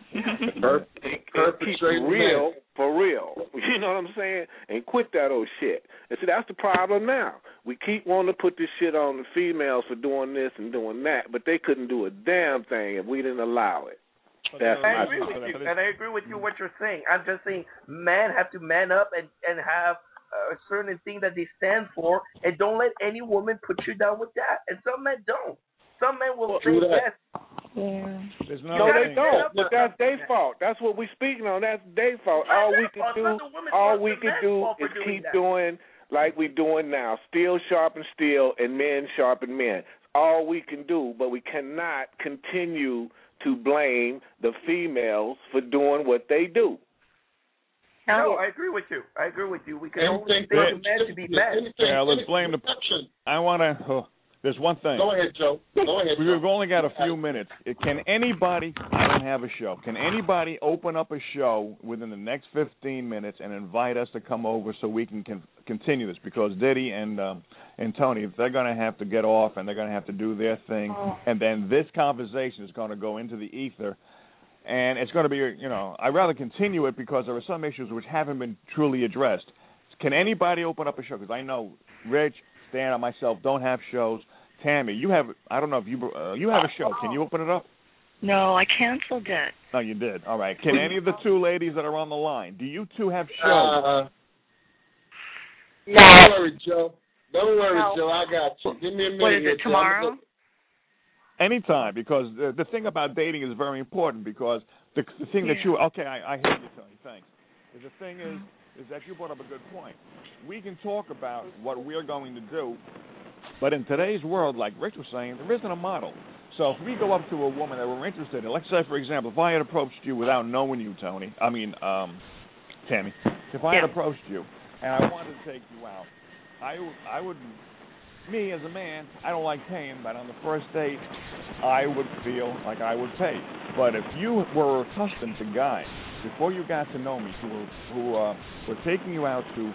Per- and keep real for real. You know what I'm saying? And quit that old shit. And see, that's the problem now. We keep wanting to put this shit on the females for doing this and doing that, but they couldn't do a damn thing if we didn't allow it. That's I my agree with you, and I agree with you what you're saying. I'm just saying men have to man up and, and have a certain thing that they stand for, and don't let any woman put you down with that. And some men don't. Some men will well, say yes. Yeah. There's no, they don't. But that's their fault. That's what we're speaking on. That's their fault. All we can do, all we can do is keep doing like we're doing now. Steel sharpen steel, and men sharpen men. All we can do, but we cannot continue to blame the females for doing what they do. No, I agree with you. I agree with you. We can only say the men to be men. Yeah, let's blame the. I want to. Oh. There's one thing. Go ahead, Joe. Go ahead, Joe. We've only got a few minutes. Can anybody, I don't have a show, can anybody open up a show within the next fifteen minutes and invite us to come over so we can con- continue this? Because Diddy and um, and Tony, they're going to have to get off and they're going to have to do their thing. Oh. And then this conversation is going to go into the ether. And it's going to be, you know, I'd rather continue it because there are some issues which haven't been truly addressed. Can anybody open up a show? Because I know Rich, Stan, and myself don't have shows. Tammy, you have, I don't know if you, uh, you have a show. Can you open it up? No, I canceled it. No, you did. All right. Can any of the two ladies that are on the line, do you two have shows? Uh, no. Don't worry, Joe. Don't worry, no. Joe. I got you. Give me a minute. What is here, it, tomorrow? Anytime, because the, the thing about dating is very important, because the, the thing yeah. that you, okay, I, I hear you, Tony, thanks. The thing is, is that you brought up a good point. We can talk about what we're going to do, but in today's world, like Rich was saying, there isn't a model. So if we go up to a woman that we're interested in, let's say, for example, if I had approached you without knowing you, Tony, I mean, um, Tammy, if I yeah. had approached you and I wanted to take you out, I, I would, me as a man, I don't like paying, but on the first date, I would feel like I would pay. But if you were accustomed to guys, before you got to know me, who were, who, uh, were taking you out to,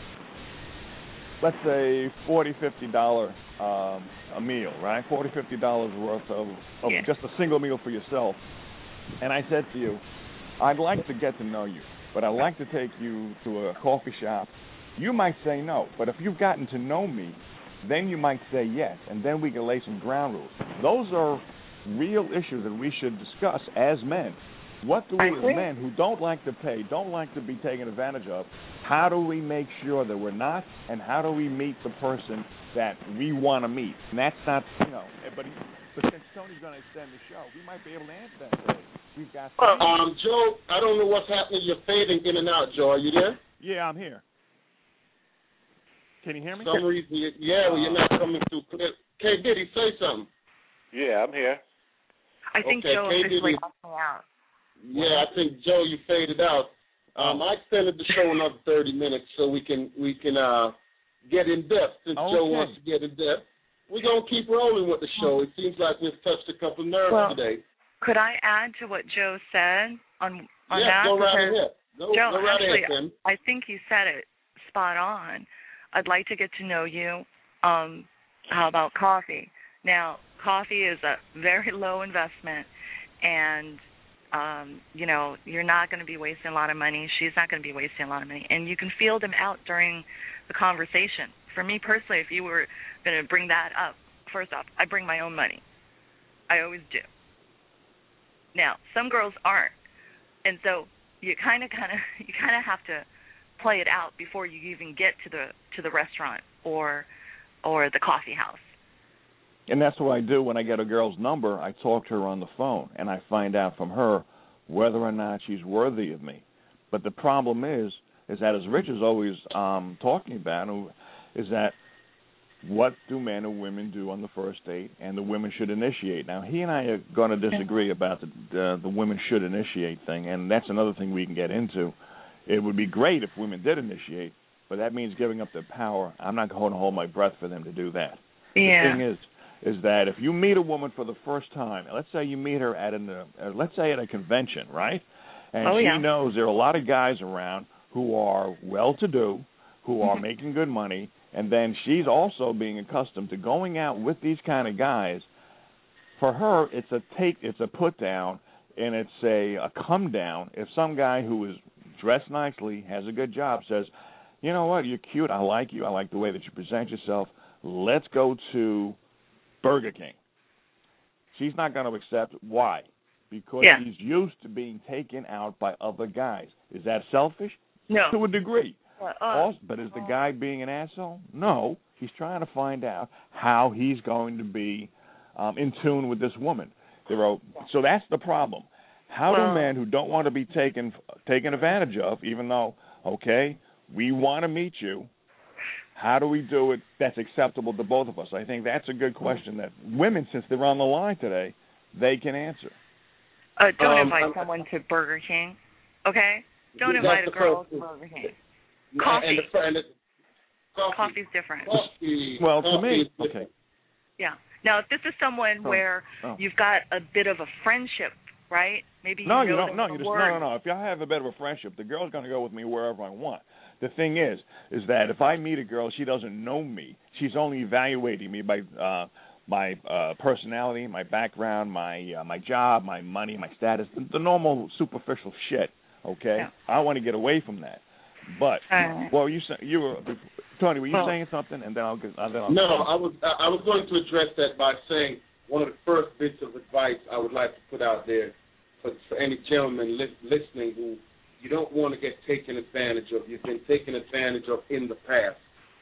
let's say, forty dollars, fifty dollars um, a meal, right? forty dollars, fifty dollars worth of, of yeah. just a single meal for yourself. And I said to you, I'd like to get to know you, but I'd like to take you to a coffee shop. You might say no, but if you've gotten to know me, then you might say yes, and then we can lay some ground rules. Those are real issues that we should discuss as men. What do we as men who don't like to pay, don't like to be taken advantage of, how do we make sure that we're not, and how do we meet the person that we want to meet? And that's not, you know, but, he, but since Tony's going to extend the show, we might be able to answer that today. We've got well, um, Joe, I don't know what's happening. You're fading in and out, Joe. Are you there? Yeah, I'm here. Can you hear me? For some reason, you, yeah, well, you're not coming through clear. K. Diddy, say something. Yeah, I'm here. I think okay, Joe K. officially Diddy, lost me out. Yeah, I think Joe, you faded out. Um, I extended the show another thirty minutes so we can we can uh, get in depth. Since okay. Joe wants to get in depth, we're gonna keep rolling with the show. It seems like we've touched a couple nerves well, today. Could I add to what Joe said on on yeah, that? go right because ahead. Go, Joe, go right actually, ahead, Tim. I think you said it spot on. I'd like to get to know you. Um, how about coffee? Now, coffee is a very low investment, and um, you know, you're not going to be wasting a lot of money. She's not going to be wasting a lot of money, and you can feel them out during the conversation. For me personally, if you were going to bring that up, first off, I bring my own money. I always do. Now, some girls aren't, and so you kind of, kind of, you kind of have to play it out before you even get to the to the restaurant or or the coffee house. And that's what I do when I get a girl's number. I talk to her on the phone, and I find out from her whether or not she's worthy of me. But the problem is, is that as Rich is always um, talking about, is that what do men and women do on the first date, and the women should initiate. Now, he and I are going to disagree about the, the the women should initiate thing, and that's another thing we can get into. It would be great if women did initiate, but that means giving up their power. I'm not going to hold my breath for them to do that. Yeah. The thing is, is that if you meet a woman for the first time, let's say you meet her at an, uh, let's say at a convention, right? And oh, she yeah. knows there are a lot of guys around who are well-to-do, who are mm-hmm. making good money, and then she's also being accustomed to going out with these kind of guys. For her, it's a take, it's a put down, and it's a, a come down. If some guy who is dressed nicely, has a good job, says, you know what, you're cute, I like you, I like the way that you present yourself, let's go to Burger King. She's not going to accept. Why? Because yeah. she's used to being taken out by other guys. Is that selfish? No. To a degree. Uh, uh, also, but is the guy being an asshole? No. He's trying to find out how he's going to be um, in tune with this woman. There are, so that's the problem. How well, do men who don't want to be taken taken advantage of, even though, okay, we want to meet you, how do we do it that's acceptable to both of us? I think that's a good question that women, since they're on the line today, they can answer. Uh, don't Um, invite I'm- someone to Burger King, okay? Don't That's invite a the girl first- to Burger King. And Coffee. the, and the, coffee. Coffee's different. Coffee. Well, to coffee me, is different. okay. Yeah. Now, if this is someone Oh, where oh. you've got a bit of a friendship, right? Maybe No, you you know don't. them No, from you just work. no, no, no. If I have a bit of a friendship, the girl's going to go with me wherever I want. The thing is, is that if I meet a girl, she doesn't know me. She's only evaluating me by uh, my uh, personality, my background, my uh, my job, my money, my status, the, the normal superficial shit. Okay, Yeah. I want to get away from that. But Alright. well, you say, you were Tony, were you Well, saying something? And then I'll get. Uh, then I'll No, I was I was going to address that by saying one of the first bits of advice I would like to put out there for, for any gentleman li- listening who you don't want to get taken advantage of, you've been taken advantage of in the past.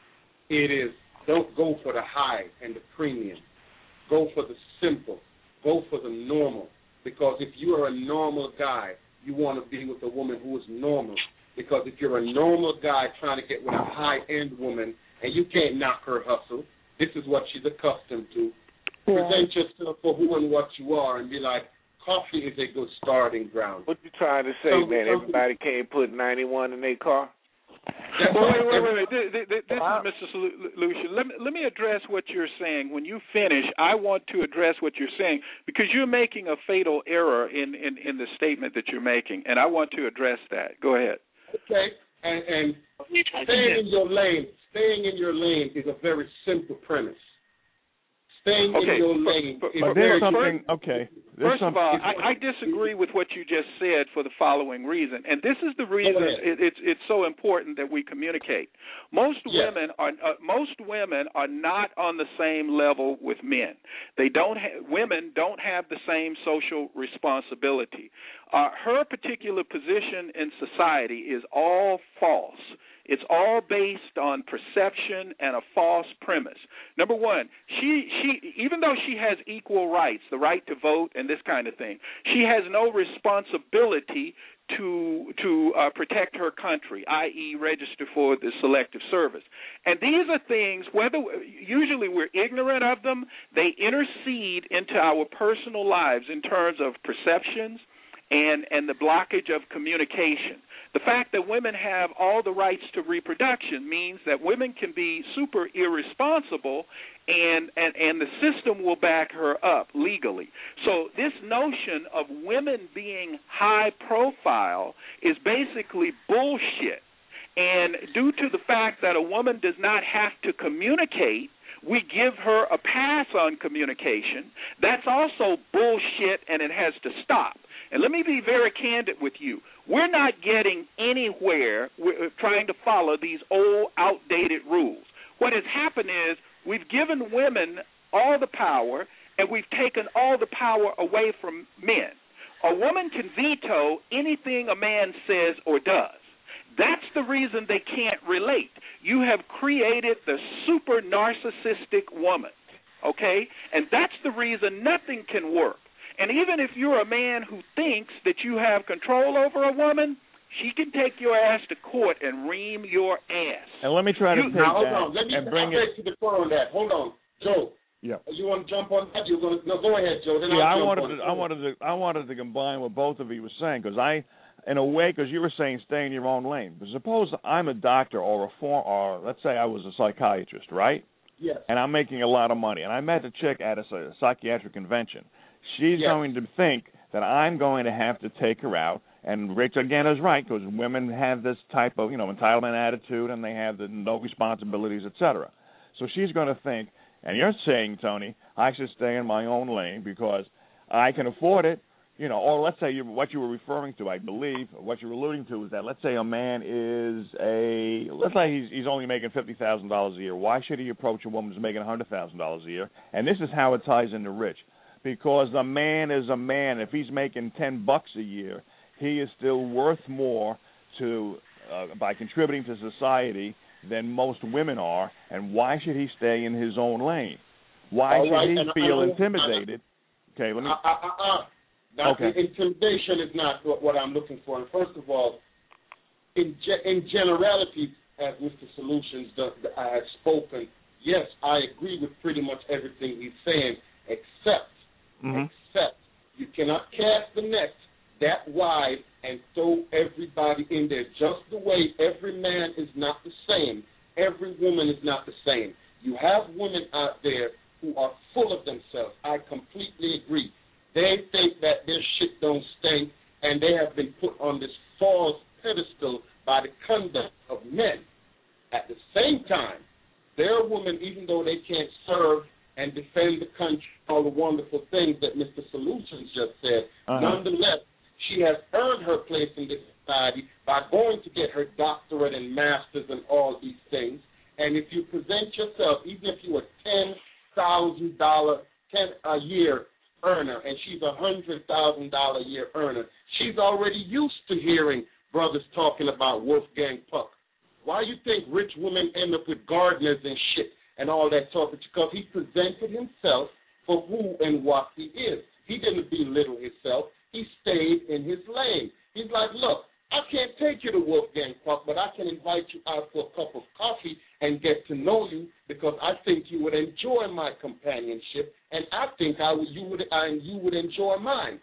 It is, don't go for the high and the premium. Go for the simple. Go for the normal. Because if you are a normal guy, you want to be with a woman who is normal. Because if you're a normal guy trying to get with a high-end woman and you can't knock her hustle, this is what she's accustomed to. Yeah. Present yourself for who and what you are and be like, coffee is a good starting ground. What you trying to say, So- man? so- Everybody can't put ninety-one in their car? That's Well, all. wait, wait, wait, wait. This, this, this is Mister Lucian. Let me, let me address what you're saying. When you finish, I want to address what you're saying because you're making a fatal error in, in, in the statement that you're making, and I want to address that. Go ahead. Okay, and, and staying in your lane, staying in your lane is a very simple premise. Staying Okay, in your but- lane but- is But a there's very something. Okay. There's First of some, all, I, I disagree with what you just said for the following reason, and this is the reason ahead. it, it's it's so important that we communicate. Most Yes. women are uh, most women are not on the same level with men. They don't. Ha- women don't have the same social responsibility. Uh, her particular position in society is all false. It's all based on perception and a false premise. Number one, she she even though she has equal rights, the right to vote and this kind of thing, she has no responsibility to to uh, protect her country, that is, register for the Selective Service. And these are things, whether usually we're ignorant of them, they intercede into our personal lives in terms of perceptions and and the blockage of communication. The fact that women have all the rights to reproduction means that women can be super irresponsible and, and, and the system will back her up legally. So this notion of women being high profile is basically bullshit. And due to the fact that a woman does not have to communicate we give her a pass on communication. That's also bullshit, and it has to stop. And let me be very candid with you. We're not getting anywhere with trying to follow these old, outdated rules. What has happened is we've given women all the power, and we've taken all the power away from men. A woman can veto anything a man says or does. That's the reason they can't relate. You have created the super narcissistic woman, okay? And that's the reason nothing can work. And even if you're a man who thinks that you have control over a woman, she can take your ass to court and ream your ass. And let me try to you, take now, hold that on. Let me, and bring I'll it. to the core on that. Hold on, Joe. Yeah. You want to jump on that? You're going to no. Go ahead, Joe. Then yeah, I'll I jump wanted on to. it. I wanted to. I wanted to combine what both of you were saying because I, in a way, because you were saying stay in your own lane. But suppose I'm a doctor or a form, or let's say I was a psychiatrist, right? Yes. And I'm making a lot of money, and I met a chick at a, a psychiatric convention. She's yes. going to think that I'm going to have to take her out. And Rich, again, is right, because women have this type of, you know, entitlement attitude, and they have the no responsibilities, et cetera. So she's going to think, and you're saying, Tony, I should stay in my own lane because I can afford it, you know, or let's say you, what you were referring to, I believe, what you were alluding to is that let's say a man is a, let's say he's, he's only making fifty thousand dollars a year. Why should he approach a woman who's making one hundred thousand dollars a year? And this is how it ties into Rich, because a man is a man. If he's making ten bucks a year, he is still worth more to uh, by contributing to society than most women are, and why should he stay in his own lane? Why All should right, he and feel I, I, intimidated? I, okay, let me... Uh, uh, uh, uh. Okay. Intimidation is not what, what I'm looking for. And first of all, in, ge- in generality, as Mister Solutions the, the, I have spoken, yes, I agree with pretty much everything he's saying, except, mm-hmm. except you cannot cast the net that wide and throw everybody in there. Just the way every man is not the same, every woman is not the same. You have women out there who are full of themselves. I completely agree. They think that their shit don't stink, and they have been put on this false pedestal by the conduct of men. At the same time, their women, even though they can't serve and defend the country, all the wonderful things that Mister Solutions just said, uh-huh. nonetheless, she has earned her place in this society by going to get her doctorate and masters and all these things. And if you present yourself, even if you're a ten thousand dollars a year earner and she's a one hundred thousand dollars a year earner, she's already used to hearing brothers talking about Wolfgang Puck. Why you think rich women end up with gardeners and shit and all that talk? Because he presented himself for who and what he is. He didn't belittle himself. He stayed in his lane. He's like, look, I can't take you to Wolfgang Puck, but I can invite you out for a cup of coffee and get to know you because I think you would enjoy my companionship, and I think I would, you would, and you would enjoy mine.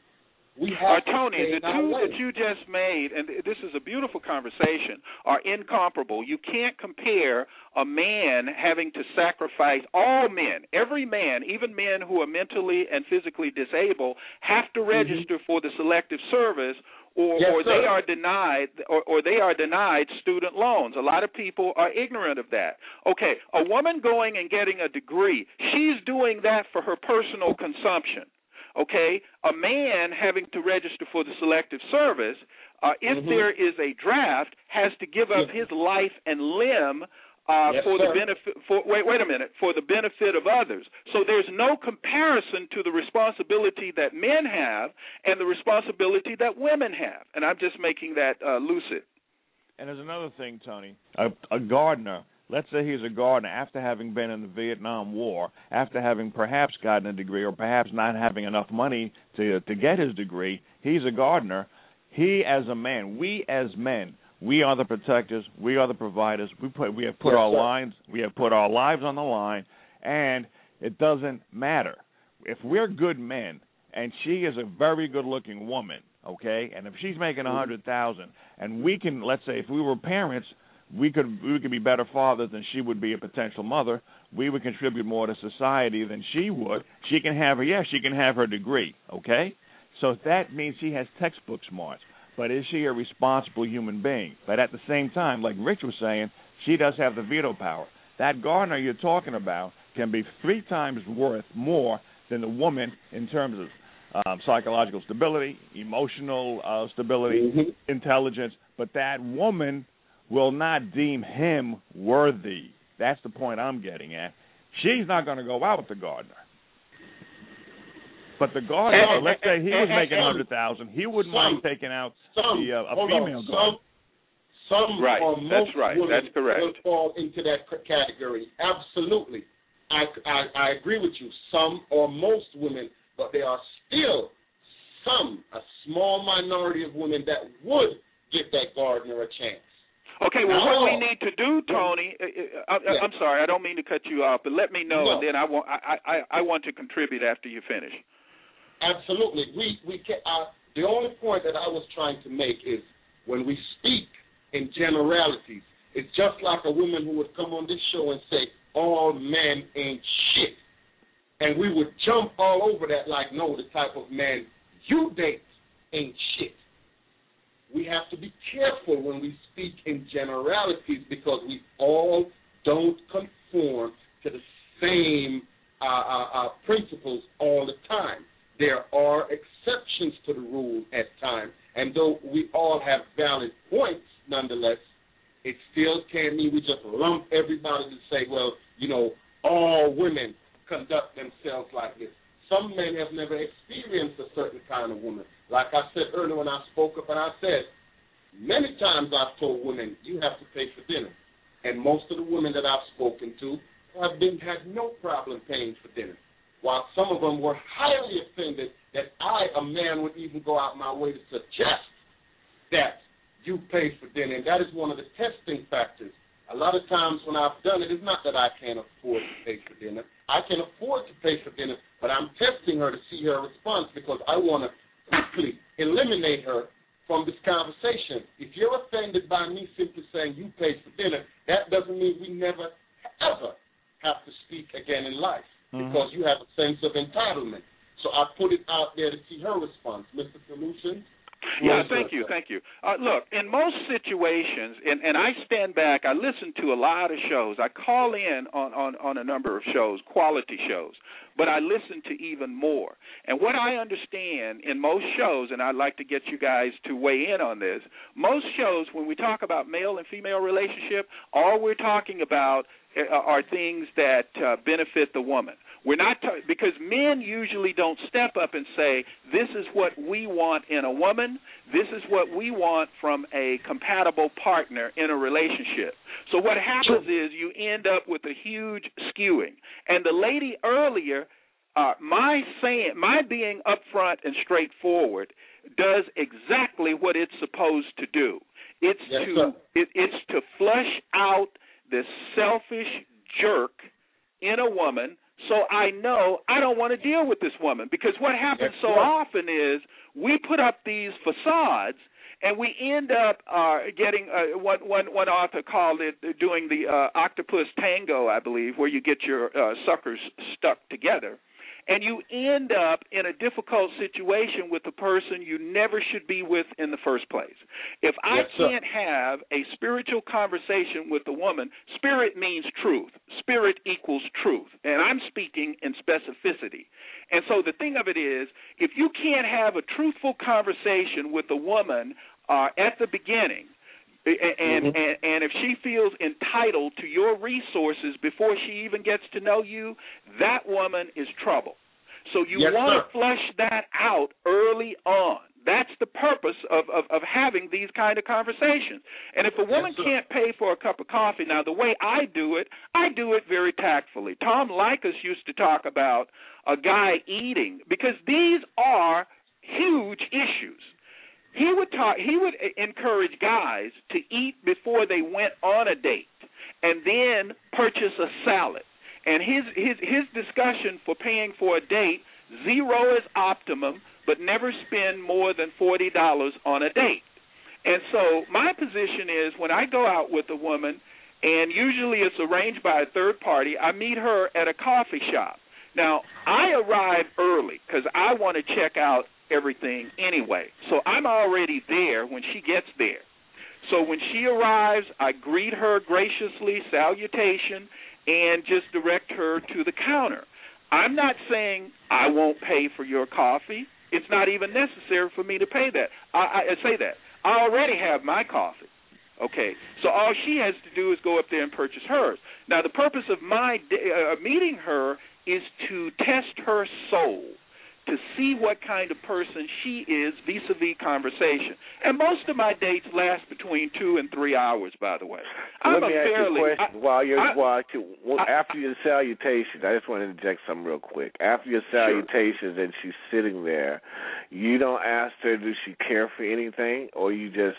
We have uh, Tony, the two that you just made, and this is a beautiful conversation, are incomparable. You can't compare a man having to sacrifice, all men, every man, even men who are mentally and physically disabled, have to register mm-hmm. for the Selective Service, or, yes, or they are denied, or, or they are denied student loans. A lot of people are ignorant of that. Okay, a woman going and getting a degree, she's doing that for her personal consumption. Okay, a man having to register for the Selective Service, uh, if mm-hmm. there is a draft, has to give up yes. his life and limb uh, yes, for sir. the benefit. For wait, wait a minute, for the benefit of others. So there's no comparison to the responsibility that men have and the responsibility that women have. And I'm just making that uh, lucid. And there's another thing, Tony. A, a gardener. Let's say he's a gardener after having been in the Vietnam War, after having perhaps gotten a degree or perhaps not having enough money to to get his degree. He's a gardener. He, as a man, we as men, we are the protectors. We are the providers. We put we have put yes, our sir. lines, we have put our lives on the line, and it doesn't matter if we're good men and she is a very good-looking woman. Okay, and if she's making a hundred thousand, and we can, let's say, if we were parents. We could we could be better fathers than she would be a potential mother. We would contribute more to society than she would. She can have her, yeah, she can have her degree, okay? So that means she has textbook smarts. But is she a responsible human being? But at the same time, like Rich was saying, she does have the veto power. that gardener you're talking about can be three times worth more than the woman in terms of um, psychological stability, emotional uh, stability, mm-hmm. intelligence, but that woman will not deem him worthy. That's the point I'm getting at. She's not going to go out with the gardener. But the gardener, and, let's say he and, was and, making one hundred thousand dollars, he wouldn't some, mind taking out some, the, uh, a hold female on, gardener. Some, some right. or most That's right. women That's correct. will fall into that category. Absolutely. I, I, I agree with you. Some or most women, but there are still some, a small minority of women that would give that gardener a chance. Okay, well, what we need to do, Tony, I, I, I'm sorry, I don't mean to cut you off, but let me know, no. and then I want I, I, I want to contribute after you finish. Absolutely. We we can, uh, the only point that I was trying to make is when we speak in generalities, it's just like a woman who would come on this show and say, all men ain't shit. And we would jump all over that like, no, the type of man you date ain't shit. We have to be careful when we speak in generalities because we all don't conform to the same uh, uh, uh, principles all the time. There are exceptions to the rule at times, and though we all have valid points, nonetheless, it still can't mean we just lump everybody to say, well, you know, all women conduct themselves like this. Some men have never experienced a certain kind of woman. Like I said earlier when I spoke up, and I said, many times I've told women, you have to pay for dinner. And most of the women that I've spoken to have been had no problem paying for dinner, while some of them were highly offended that I, a man, would even go out my way to suggest that you pay for dinner. And that is one of the testing factors. A lot of times when I've done it, it's not that I can't afford to pay for dinner. I can afford to pay for dinner, but I'm testing her to see her response because I want to quickly eliminate her from this conversation. If you're offended by me simply saying you pay for dinner, that doesn't mean we never, ever have to speak again in life mm-hmm. because you have a sense of entitlement. So I put it out there to see her response. Mister Solutions? Yeah, thank you, thank you. Uh, look, in most situations, and, and I stand back, I listen to a lot of shows. I call in on, on, on a number of shows, quality shows, but I listen to even more. And what I understand in most shows, and I'd like to get you guys to weigh in on this, most shows, when we talk about male and female relationship, all we're talking about are things that uh, benefit the woman. We're not t- because men usually don't step up and say, this is what we want in a woman, this is what we want from a compatible partner in a relationship. So what happens is you end up with a huge skewing. And the lady earlier, uh, my saying, my being upfront and straightforward does exactly what it's supposed to do. It's yes, to it, it's to flush out this selfish jerk in a woman, so I know I don't want to deal with this woman. Because what happens so often is we put up these facades and we end up uh, getting, uh, one, one, one author called it doing the uh, octopus tango, I believe, where you get your uh, suckers stuck together. And you end up in a difficult situation with a person you never should be with in the first place. If I yes, can't have a spiritual conversation with a woman, spirit means truth. Spirit equals truth. And I'm speaking in specificity. And so the thing of it is, if you can't have a truthful conversation with a woman uh, at the beginning, And, mm-hmm. and and if she feels entitled to your resources before she even gets to know you, that woman is trouble. So you yes, want to flush that out early on. That's the purpose of, of, of having these kind of conversations. And if a woman yes, can't pay for a cup of coffee, now the way I do it, I do it very tactfully. Tom Likas used to talk about a guy eating, because these are huge issues. He would talk. He would encourage guys to eat before they went on a date, and then purchase a salad. And his his his discussion for paying for a date: zero is optimum, but never spend more than forty dollars on a date. And so my position is, when I go out with a woman, and usually it's arranged by a third party, I meet her at a coffee shop. Now I arrive early because I want to check out everything anyway. So I'm already there when she gets there. So when she arrives, I greet her graciously, salutation, and just direct her to the counter. I'm not saying I won't pay for your coffee. It's not even necessary for me to pay that. I, I, I say that. I already have my coffee. Okay, so all she has to do is go up there and purchase hers. Now, the purpose of my uh, meeting her is to test her soul, to see what kind of person she is vis-a-vis conversation. And most of my dates last between two and three hours, by the way. I'm Let me a ask fairly, you a question. I, while you're, I, while, well, I, after your salutations, I just want to interject something real quick. After your salutations sure. and she's sitting there, you don't ask her, does she care for anything, or you just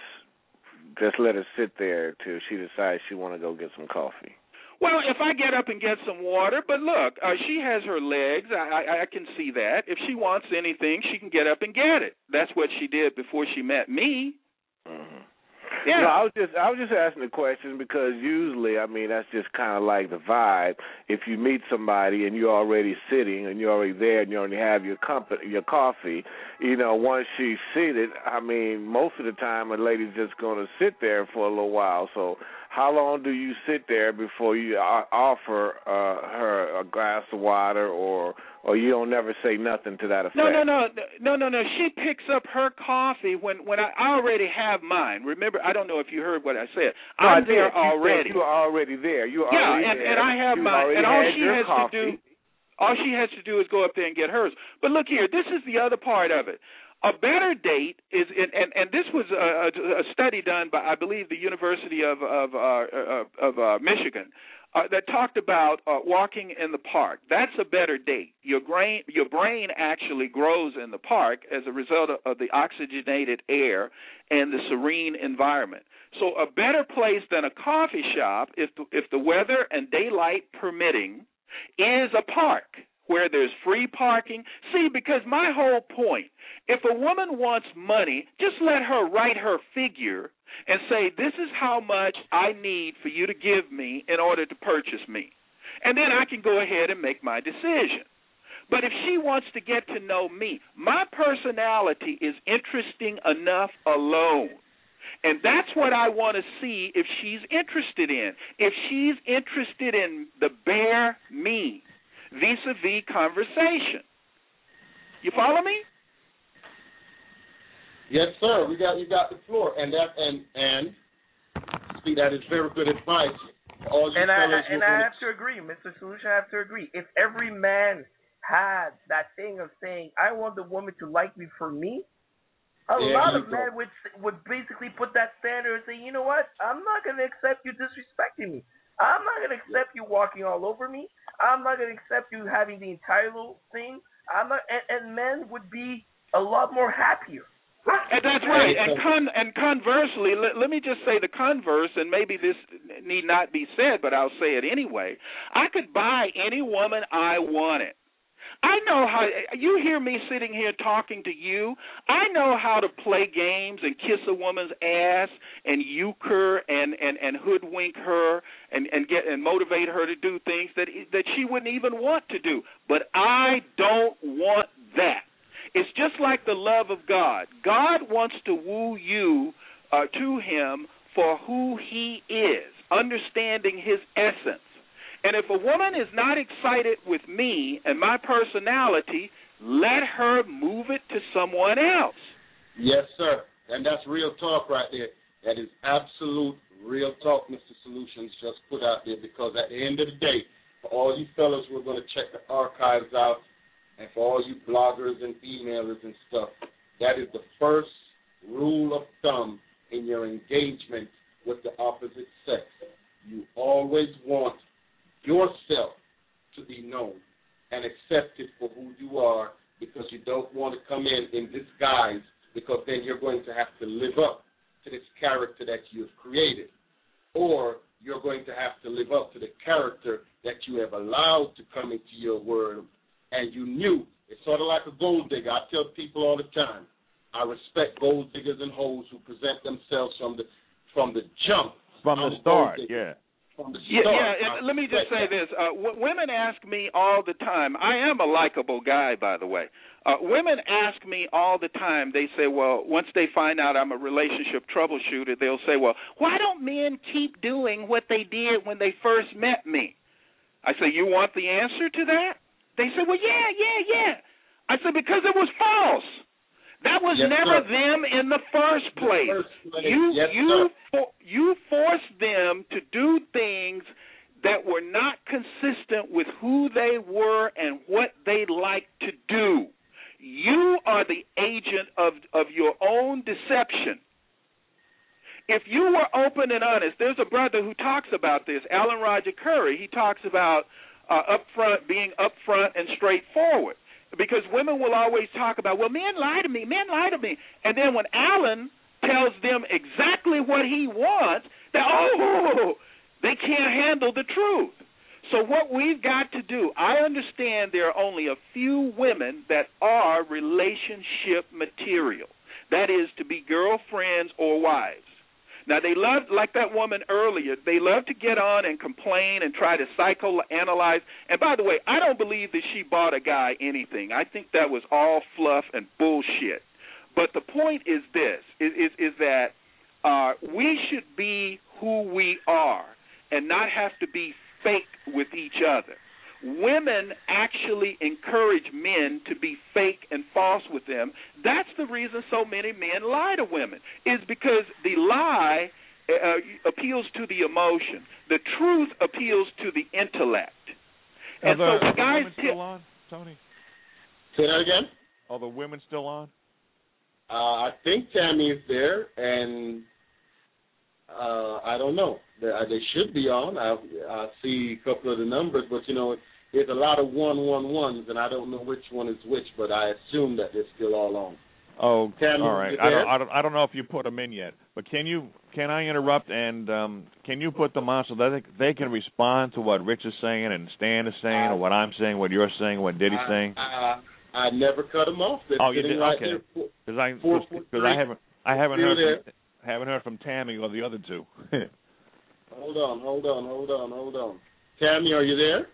just let her sit there till she decides she want to go get some coffee? Well, if I get up and get some water, but look, uh, she has her legs. I, I, I can see that. If she wants anything, she can get up and get it. That's what she did before she met me. Mm-hmm. Yeah. No, I was just I was just asking the question because usually, I mean, that's just kind of like the vibe. If you meet somebody and you're already sitting and you're already there and you already have your company, your coffee, you know, once she's seated, I mean, most of the time a lady's just going to sit there for a little while. So how long do you sit there before you offer uh, her a glass of water, or or you don't never say nothing to that effect? No, no, no, no, no, no. She picks up her coffee when when I already have mine. Remember, I don't know if you heard what I said. No, I'm I there did. already. You were already there. You were yeah, already and, there. and I have you mine. And all had she your has coffee. to do, all she has to do is go up there and get hers. But look here, this is the other part of it. A better date is, and, and, and this was a, a study done by, I believe, the University of of, uh, of uh, Michigan uh, that talked about uh, walking in the park. That's a better date. Your brain, your brain actually grows in the park as a result of, of the oxygenated air and the serene environment. So a better place than a coffee shop, if the, if the weather and daylight permitting, is a park where there's free parking. See, because my whole point, if a woman wants money, just let her write her figure and say, this is how much I need for you to give me in order to purchase me. And then I can go ahead and make my decision. But if she wants to get to know me, my personality is interesting enough alone. And that's what I want to see if she's interested in. If she's interested in the bare me, vis-a-vis conversation. You follow me? Yes, sir. We got you got the floor, and that and and see that is very good advice. All you and I, fellas and I have to agree, Mister Solution. I have to agree. If every man had that thing of saying, "I want the woman to like me for me," a there lot of go. men would would basically put that standard and say, "You know what? I'm not going to accept you disrespecting me. I'm not going to accept you walking all over me. I'm not going to accept you having the entire little thing." I'm not, and, and men would be a lot more happier. And that's right. And con, and conversely, let, let me just say the converse, and maybe this need not be said, but I'll say it anyway. I could buy any woman I wanted. I know how, you hear me sitting here talking to you, I know how to play games and kiss a woman's ass and euchre and, and, and hoodwink her and, and get and motivate her to do things that that she wouldn't even want to do. But I don't want that. It's just like the love of God. God wants to woo you uh, to him for who he is, understanding his essence. And if a woman is not excited with me and my personality, let her move it to someone else. Yes, sir. And that's real talk right there. That is absolute real talk, Mister Solutions just put out there, because at the end of the day, for all you fellas who are going to check the archives out, and for all you bloggers and emailers and stuff, that is the first rule of thumb in your engagement with the opposite sex. You always want yourself to be known and accepted for who you are, because you don't want to come in in disguise, because then you're going to have to live up to this character that you've created, or you're going to have to live up to the character that you have allowed to come into your world, and you knew. It's sort of like a gold digger. I tell people all the time, I respect gold diggers and hoes who present themselves from the from the jump. From the start, yeah. From the Yeah, start. yeah. And let me just say this: uh, w- women ask me all the time. I am a likable guy, by the way. Uh, women ask me all the time. They say, "Well, once they find out I'm a relationship troubleshooter, they'll say, well, why don't men keep doing what they did when they first met me?" I say, you want the answer to that? They say, well, yeah, yeah, yeah. I said, because it was false. That was yes, never sir. them in the first place. The first place. You yes, you for, you forced them to do things that were not consistent with who they were and what they liked to do. You are the agent of, of your own deception. If you were open and honest, there's a brother who talks about this, Alan Roger Curry. He talks about uh, upfront, being upfront and straightforward. Because women will always talk about, well, men lie to me, men lie to me. And then when Alan tells them exactly what he wants, they oh, they can't handle the truth. So what we've got to do, I understand there are only a few women that are relationship material. That is to be girlfriends or wives. Now, they love, like that woman earlier, they love to get on and complain and try to psychoanalyze. And by the way, I don't believe that she bought a guy anything. I think that was all fluff and bullshit. But the point is this, is, is, is that uh, we should be who we are and not have to be fake with each other. Women actually encourage men to be fake and false with them. That's the reason so many men lie to women, is because the lie uh, appeals to the emotion. The truth appeals to the intellect. And are the, so are guys the women still on, Tony? Say that again? Are the women still on? Uh, I think Tammy is there, and uh, I don't know. They, uh, they should be on. I, I see a couple of the numbers, but, you know, there's a lot of one, one, ones, and I don't know which one is which, but I assume that they're still all on. Oh, Tammy, all right. I don't, I don't, I don't know if you put them in yet, but can you, can I interrupt and um, can you put them on so that they, they can respond to what Rich is saying and Stan is saying, uh, or what I'm saying, what you're saying, what Diddy's I, saying? I, I, I never cut them off. They're oh, you sitting did? right Okay. Because I, four, because four, I haven't, I haven't Still heard, from, haven't heard from Tammy or the other two. Hold on, hold on, hold on, hold on. Tammy, are you there?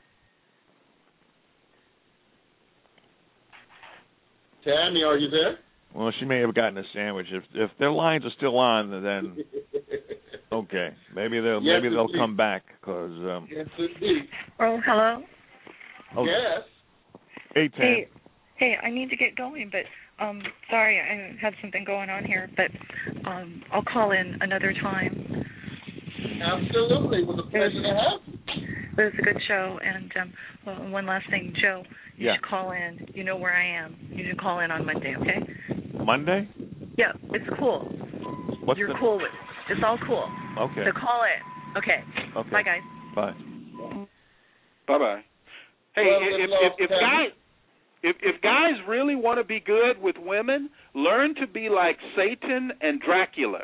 Tammy, are you there? Well, she may have gotten a sandwich. If if their lines are still on, then okay, maybe they'll yes, maybe they'll indeed. come back because. Um, yes, indeed. Oh, hello. Oh, yes. Hey, Tam. Hey, hey, I need to get going, but um, sorry, I have something going on here, but um, I'll call in another time. Absolutely, it was a pleasure to have you. It was a good show, and um, well, one last thing, Joe, you yeah. should call in. You know where I am. You should call in on Monday, okay? Monday? Yeah, it's cool. What's You're the... cool with It's all cool. Okay. So call in. Okay. Okay. Bye, guys. Bye. Bye-bye. Hey, Well, if, if, if, if guys if, if guys really want to be good with women, learn to be like Satan and Dracula.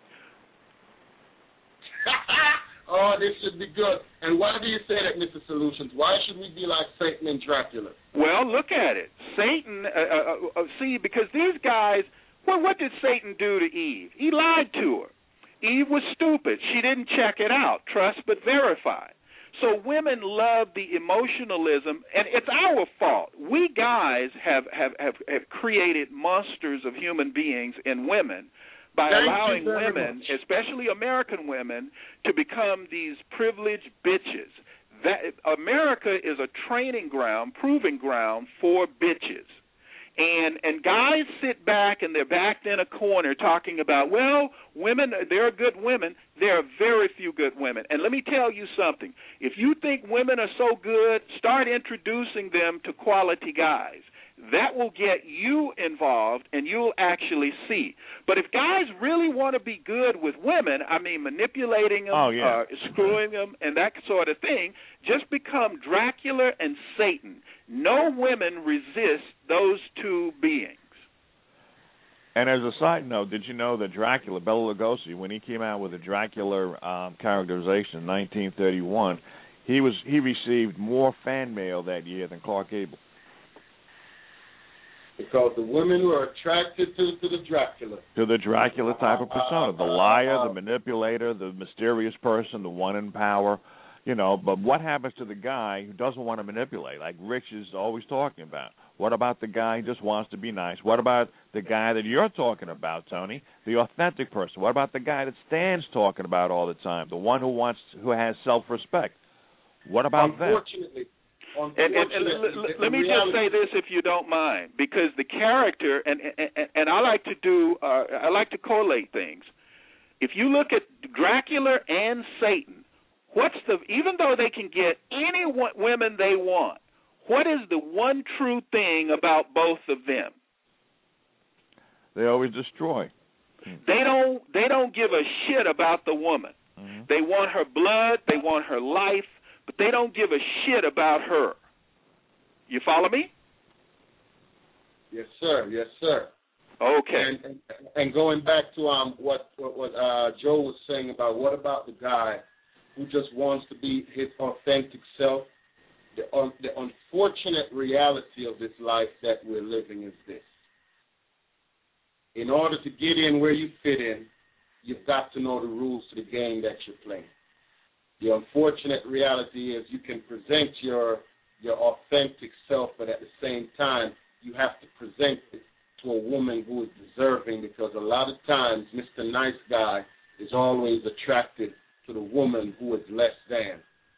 Oh, this should be good. And why do you say that, Mister Solutions? Why should we be like Satan and Dracula? Well, look at it. Satan, uh, uh, uh, see, because these guys, well, what did Satan do to Eve? He lied to her. Eve was stupid. She didn't check it out. Trust but verify. So women love the emotionalism, and it's our fault. We guys have, have, have, have created monsters of human beings in women by Thank allowing you very women, much. especially American women, to become these privileged bitches. That America is a training ground, proving ground for bitches. And and guys sit back and they're backed in a corner talking about, well, women, there are good women. There are very few good women. And let me tell you something. If you think women are so good, start introducing them to quality guys. That will get you involved, and you'll actually see. But if guys really want to be good with women, I mean manipulating them, oh, yeah. uh, screwing them, and that sort of thing, just become Dracula and Satan. No women resist those two beings. And as a side note, did you know that Dracula, Bela Lugosi, when he came out with the Dracula um, characterization in nineteen thirty-one, he was he received more fan mail that year than Clark Gable. Because the women were attracted to, to the Dracula. To the Dracula type of persona, the liar, the manipulator, the mysterious person, the one in power, you know. But what happens to the guy who doesn't want to manipulate, like Rich is always talking about? What about the guy who just wants to be nice? What about the guy that you're talking about, Tony, the authentic person? What about the guy that Stan's talking about all the time, the one who wants, who has self-respect? What about that? Unfortunately, And, and, and unfortunately, l- l- the let me just reality- say this, if you don't mind, because the character, and and, and I like to do, uh, I like to collate things. If you look at Dracula and Satan, what's the, even though they can get any wo- women they want, what is the one true thing about both of them? They always destroy. They don't, they don't give a shit about the woman. Mm-hmm. They want her blood, they want her life, but they don't give a shit about her. You follow me? Yes, sir. Yes, sir. Okay. And, and, and going back to um what what, what uh, Joe was saying about what about the guy who just wants to be his authentic self? The, um, the unfortunate reality of this life that we're living is this. In order to get in where you fit in, you've got to know the rules to the game that you're playing. The unfortunate reality is you can present your your authentic self, but at the same time, you have to present it to a woman who is deserving, because a lot of times Mister Nice Guy is always attracted to the woman who is less than.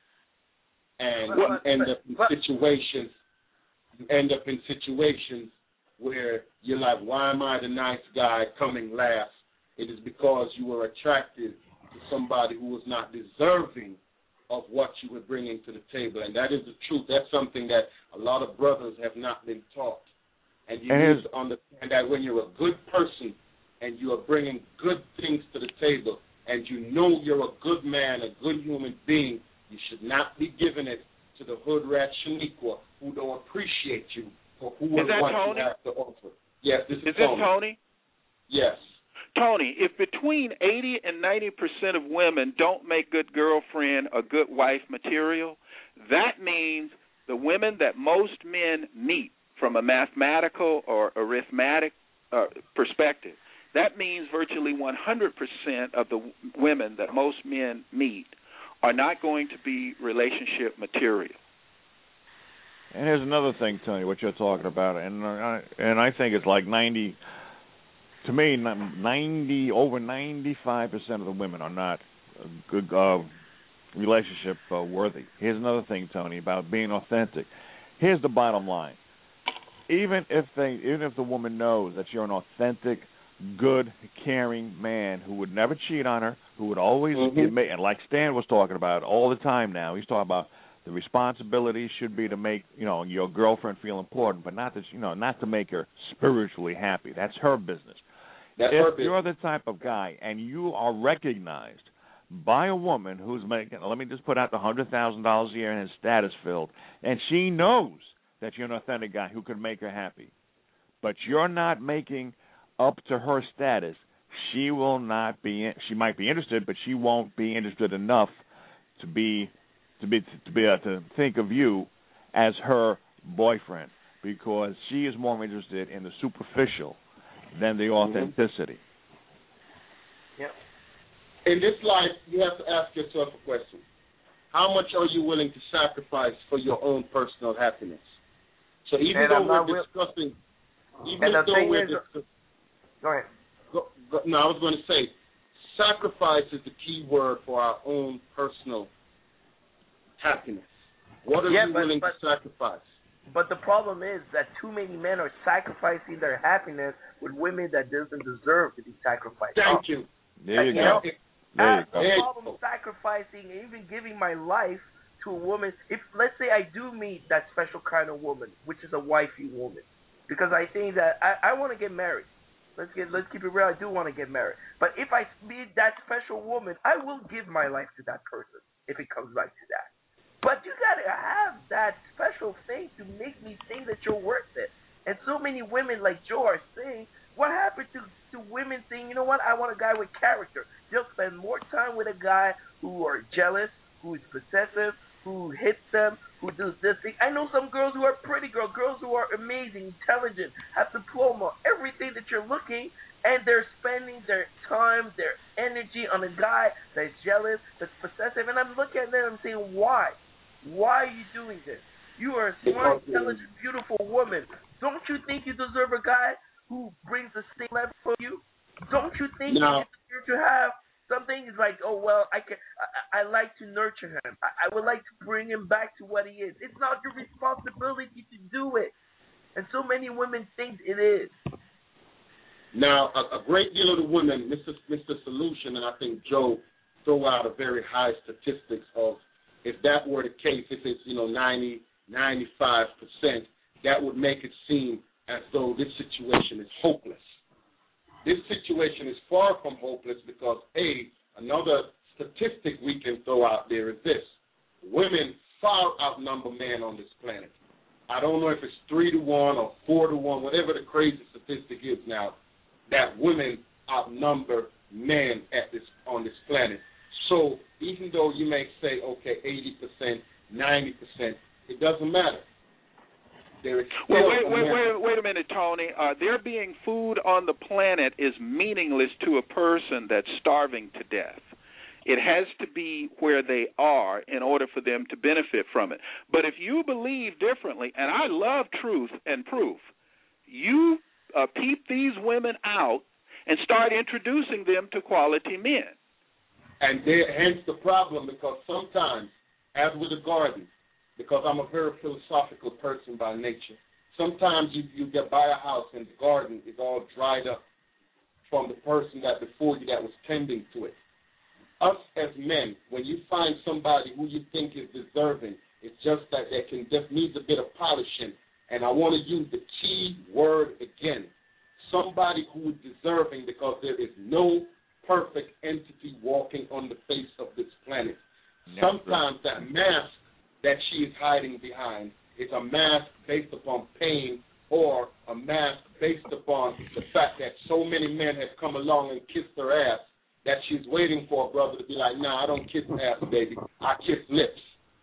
And But- you but- end but- up in but- situations you end up in situations where you're like, why am I the nice guy coming last? It is because you were attracted to somebody who was not deserving of what you were bringing to the table. And that is the truth. That's something that a lot of brothers have not been taught. And you And need to understand that when you're a good person and you are bringing good things to the table and you know you're a good man, a good human being, you should not be giving it to the hood rat Shaniqua who don't appreciate you for who Is and that what Tony? you have to offer. Yes, this is, Is this Tony? Yes. Tony, if between eighty and ninety percent of women don't make good girlfriend or good wife material, that means the women that most men meet from a mathematical or arithmetic uh, perspective, that means virtually one hundred percent of the w- women that most men meet are not going to be relationship material. And here's another thing, Tony, what you're talking about, and uh, and I think it's like ninety. To me, ninety over ninety-five percent of the women are not uh, good uh, relationship uh, worthy. Here's another thing, Tony, about being authentic. Here's the bottom line: even if they, even if the woman knows that you're an authentic, good, caring man who would never cheat on her, who would always Mm-hmm. get made, and like Stan was talking about all the time now, he's talking about the responsibility should be to make, you know, your girlfriend feel important, but not to, you know, not to make her spiritually happy. That's her business. That's if her business. you're the type of guy and you are recognized by a woman who's making, let me just put out the one hundred thousand dollars a year and is status filled, and she knows that you're an authentic guy who could make her happy, but you're not making up to her status, she will not be, she might be interested, but she won't be interested enough to be, to be, to be able to think of you as her boyfriend, because she is more interested in the superficial than the authenticity. Yep. In this life, you have to ask yourself a question. How much are you willing to sacrifice for your own personal happiness? So even And though I'm not we're will- discussing, even And the though thing we're is- discussing, Go ahead. go, go, no, I was going to say, sacrifice is the key word for our own personal happiness. What are Yeah, you but- willing but- to sacrifice? But the problem is that too many men are sacrificing their happiness with women that doesn't deserve to be sacrificed. Thank you. There you You go. know, There you I have go. no problem sacrificing and even giving my life to a woman. If let's say I do meet that special kind of woman, which is a wifey woman, because I think that I, I want to get married. Let's get let's keep it real. I do want to get married. But if I meet that special woman, I will give my life to that person if it comes back to that. But you gotta have that special thing to make me think that you're worth it. And so many women like Joe are saying, what happened to, to women saying, you know what, I want a guy with character. They'll spend more time with a guy who are jealous, who is possessive, who hits them, who does this thing. I know some girls who are pretty girls, girls who are amazing, intelligent, have diploma, everything that you're looking, and they're spending their time, their energy on a guy that's jealous, that's possessive. And I'm looking at them and I'm saying, why? Why are you doing this? You are a smart, intelligent, beautiful woman. Don't you think you deserve a guy who brings the same level for you? Don't you think No. you deserve to have Some things like, oh well, I can, I, I like to nurture him. I, I would like to bring him back to what he is. It's not your responsibility to do it, and so many women think it is. Now, a, a great deal of the women, Mister Mister Solution, and I think Joe throw out a very high statistics of if that were the case, if it's you know ninety, ninety-five percent, that would make it seem as though this situation is hopeless. This situation is far from hopeless because, A, another statistic we can throw out there is this. Women far outnumber men on this planet. I don't know if it's three to one or four to one, whatever the crazy statistic is now, that women outnumber men at this on this planet. So even though you may say, okay, eighty percent, ninety percent, it doesn't matter. There is well, wait, wait, wait, wait a minute, Tony. Uh, there being food on the planet is meaningless to a person that's starving to death. It has to be where they are in order for them to benefit from it. But if you believe differently, and I love truth and proof, you uh, peep these women out and start introducing them to quality men. And there, hence the problem, because sometimes, as with the garden, because I'm a very philosophical person by nature, sometimes you, you get by a house and the garden is all dried up from the person that before you that was tending to it. Us as men, when you find somebody who you think is deserving, it's just that they can just needs a bit of polishing. And I want to use the key word again. Somebody who is deserving, because there is no perfect entity walking on the face of this planet. Never. Sometimes that mask that she is hiding behind is a mask based upon pain or a mask based upon the fact that so many men have come along and kissed her ass that she's waiting for a brother to be like, no, nah, I don't kiss ass, baby. I kiss lips.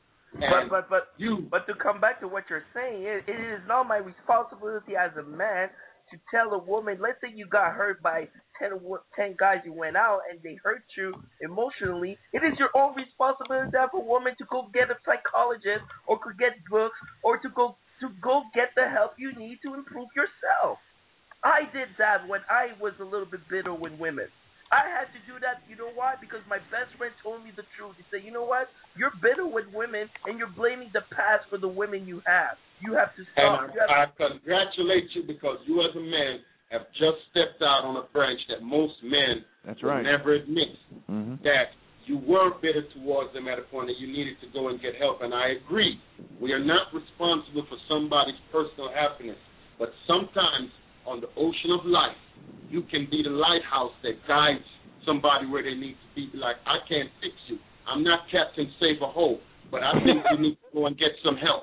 And but but but you but to come back to what you're saying, it, it is not my responsibility as a man to tell a woman. Let's say you got hurt by ten, ten guys you went out and they hurt you emotionally. It is your own responsibility to have a woman to go get a psychologist or to get books or to go to go get the help you need to improve yourself. I did that when I was a little bit bitter with women. I had to do that, you know why? Because my best friend told me the truth. He said, you know what? You're bitter with women, and you're blaming the past for the women you have. You have to stop. And I, I congratulate you because you as a man have just stepped out on a branch that most men That's will right. never admit, mm-hmm. that you were bitter towards them at a point that you needed to go and get help. And I agree. We are not responsible for somebody's personal happiness, but sometimes on the ocean of life, you can be the lighthouse that guides somebody where they need to be. Like, I can't fix you. I'm not Captain Save a Hole, but I think you need to go and get some help.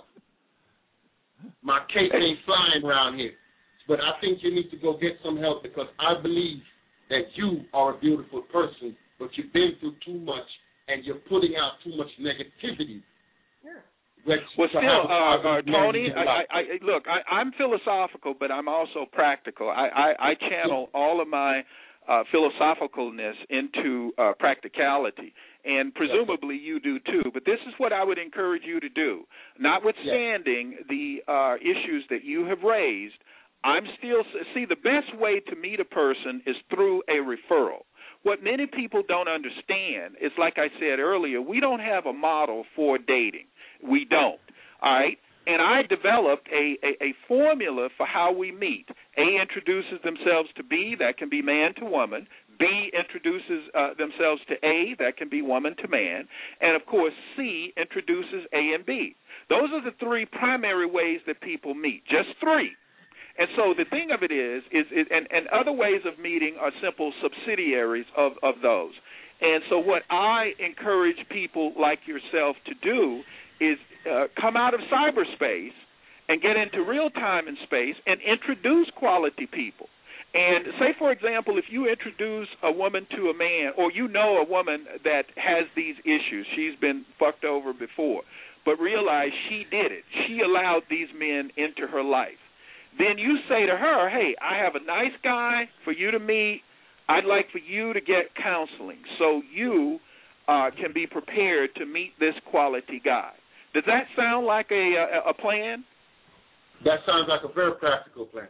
My cape ain't flying around here, but I think you need to go get some help because I believe that you are a beautiful person, but you've been through too much and you're putting out too much negativity. Yeah. Well, still, uh, uh, Tony, I, I, I, look, I, I'm philosophical, but I'm also practical. I, I, I channel all of my uh, philosophicalness into uh, practicality, and presumably you do too. But this is what I would encourage you to do. Notwithstanding the uh, issues that you have raised, I'm still, see, the best way to meet a person is through a referral. What many people don't understand is, like I said earlier, we don't have a model for dating. We don't, all right? And I developed a, a, a formula for how we meet. A introduces themselves to B, that can be man to woman. B introduces uh, themselves to A, that can be woman to man. And, of course, C introduces A and B. Those are the three primary ways that people meet, just three. And so the thing of it is, is, is and, and other ways of meeting are simple subsidiaries of, of those. And so what I encourage people like yourself to do is uh, come out of cyberspace and get into real time and space and introduce quality people. And say, for example, if you introduce a woman to a man, or you know a woman that has these issues, she's been fucked over before, but realize she did it. She allowed these men into her life. Then you say to her, hey, I have a nice guy for you to meet. I'd like for you to get counseling so you uh, can be prepared to meet this quality guy. Does that sound like a, a, a plan? That sounds like a very practical plan.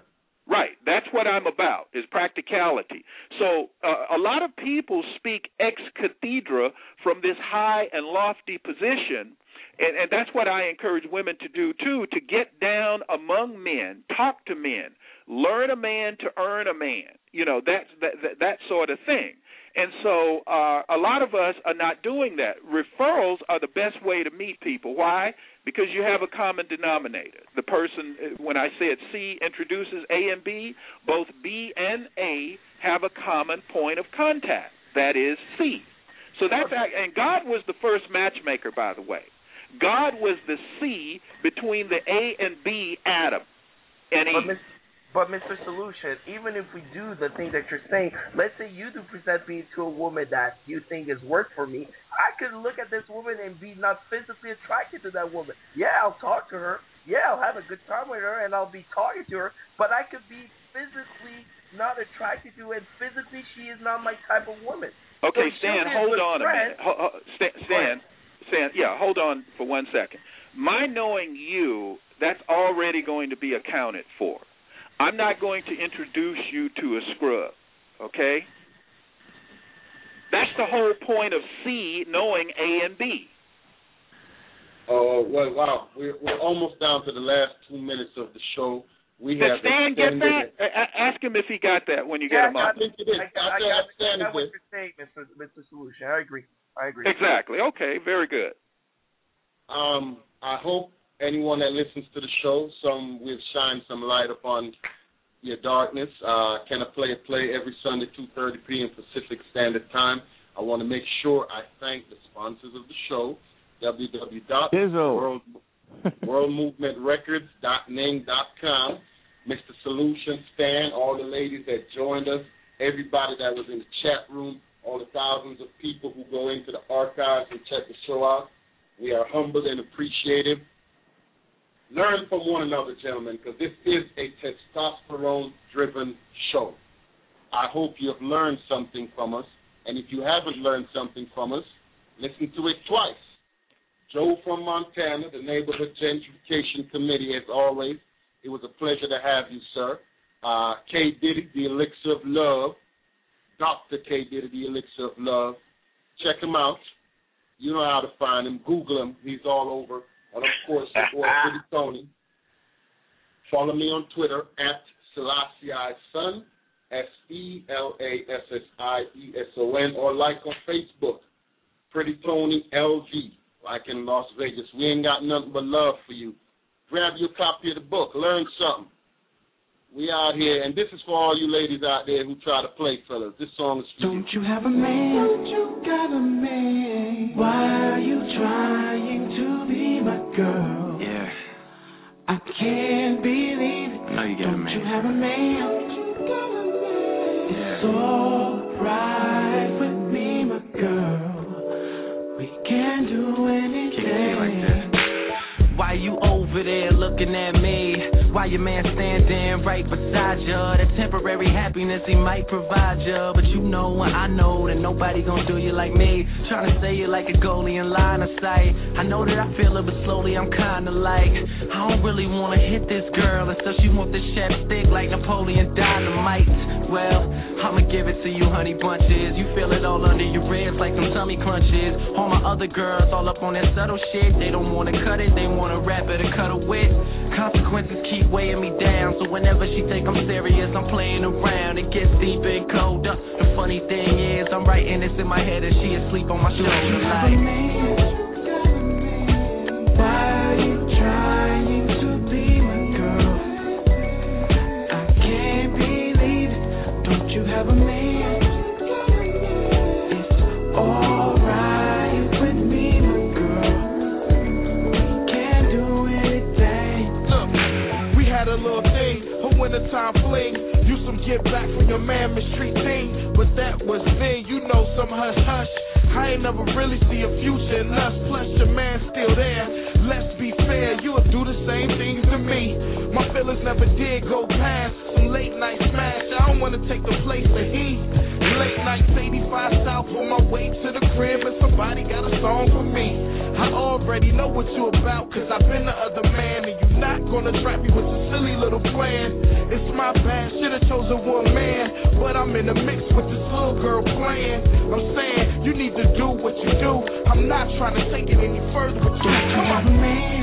Right. That's what I'm about, is practicality. So uh, a lot of people speak ex cathedra from this high and lofty position, and, and that's what I encourage women to do, too, to get down among men, talk to men, learn a man to earn a man, you know, that's, that, that, that sort of thing. And so uh, a lot of us are not doing that. Referrals are the best way to meet people. Why? Because you have a common denominator. The person, when I said C introduces A and B, both B and A have a common point of contact. That is C. So that's, and God was the first matchmaker, by the way. God was the C between the A and B Adam and Eve. But, Mister Solution, even if we do the thing that you're saying, let's say you do present me to a woman that you think is work for me, I could look at this woman and be not physically attracted to that woman. Yeah, I'll talk to her. Yeah, I'll have a good time with her, and I'll be talking to her, but I could be physically not attracted to her, and physically she is not my type of woman. Okay, so Stan, hold on friend. a minute. Ho, ho, Stan, Stan, Stan, yeah, hold on for one second. My knowing you, that's already going to be accounted for. I'm not going to introduce you to a scrub, okay? That's the whole point of C knowing A and B. Oh, uh, well, wow. We're, we're almost down to the last two minutes of the show. We Did have Stan get that? A- ask him if he got that when you yeah, get him up. I think it is. I, I, I, I, I got what you're saying, Mister Mister Solution. I agree. I agree. Exactly. Okay, very good. Um, I hope anyone that listens to the show, some we've shined some light upon your darkness. Uh, Can I Play a Play every Sunday, two thirty p.m. Pacific Standard Time. I want to make sure I thank the sponsors of the show, w w w dot world movement records dot ning dot com, Mister Solution, Stan, all the ladies that joined us, everybody that was in the chat room, all the thousands of people who go into the archives and check the show out. We are humbled and appreciative. Learn from one another, gentlemen, because this is a testosterone-driven show. I hope you have learned something from us, and if you haven't learned something from us, listen to it twice. Joe from Montana, the Neighborhood Gentrification Committee, as always. It was a pleasure to have you, sir. Uh, K. Diddy, the Elixir of Love. Doctor K. Diddy, the Elixir of Love. Check him out. You know how to find him. Google him. He's all over. And, of course, your boy, Pretty Tony. Follow me on Twitter, at Selassie Son, S E L A S S I E S O N, or like on Facebook, Pretty Tony L G, like in Las Vegas. We ain't got nothing but love for you. Grab your copy of the book. Learn something. We out here, and this is for all you ladies out there who try to play, fellas. This song is for you. Don't you have a man? Don't you got a man? Why are you trying to be my girl? Yeah. I can't believe it. No, you got a man. Don't you have a man? Yeah. It's all right with me, my girl. We can do anything. Can't be like that. Why you over there looking at me? Why your man standing right beside you? That temporary happiness he might provide you, but you know what I know that nobody gonna do you like me. Trying to say you like a goalie in line of sight. I know that I feel it, but slowly I'm kinda like I don't really wanna hit this girl, and so she want the chef stick like Napoleon Dynamite. Well, I'ma give it to you, honey bunches. You feel it all under your ribs like some tummy crunches. All my other girls all up on that subtle shit. They don't wanna cut it, they wanna rap it or cut a wit. Consequences keep weighing me down, so whenever she think I'm serious, I'm playing around. It gets deeper and colder. The funny thing is, I'm writing this in my head and she asleep on my shoulder. Like, why are you trying to be my girl? I can't believe it. Don't you have a man? It's alright with me, my girl. We can do anything. Look, we had a little thing, a wintertime fling. You some get back from your man mistreating, but that was then, you know, some hush hush. I ain't never really see a future in us, plus your man's still there. Let's be fair, you'll do the same things to me. My feelings never did go past some late night smash. I don't wanna take the place of he. Late nights eighty-five South on my way to the crib, and somebody got a song for me. I already know what you about, cause I've been the other man and you not gonna trap me with a silly little plan. It's my bad, should've chosen one man, but I'm in the mix with this little girl playing. I'm saying you need to do what you do. I'm not trying to take it any further with you. Come on, man.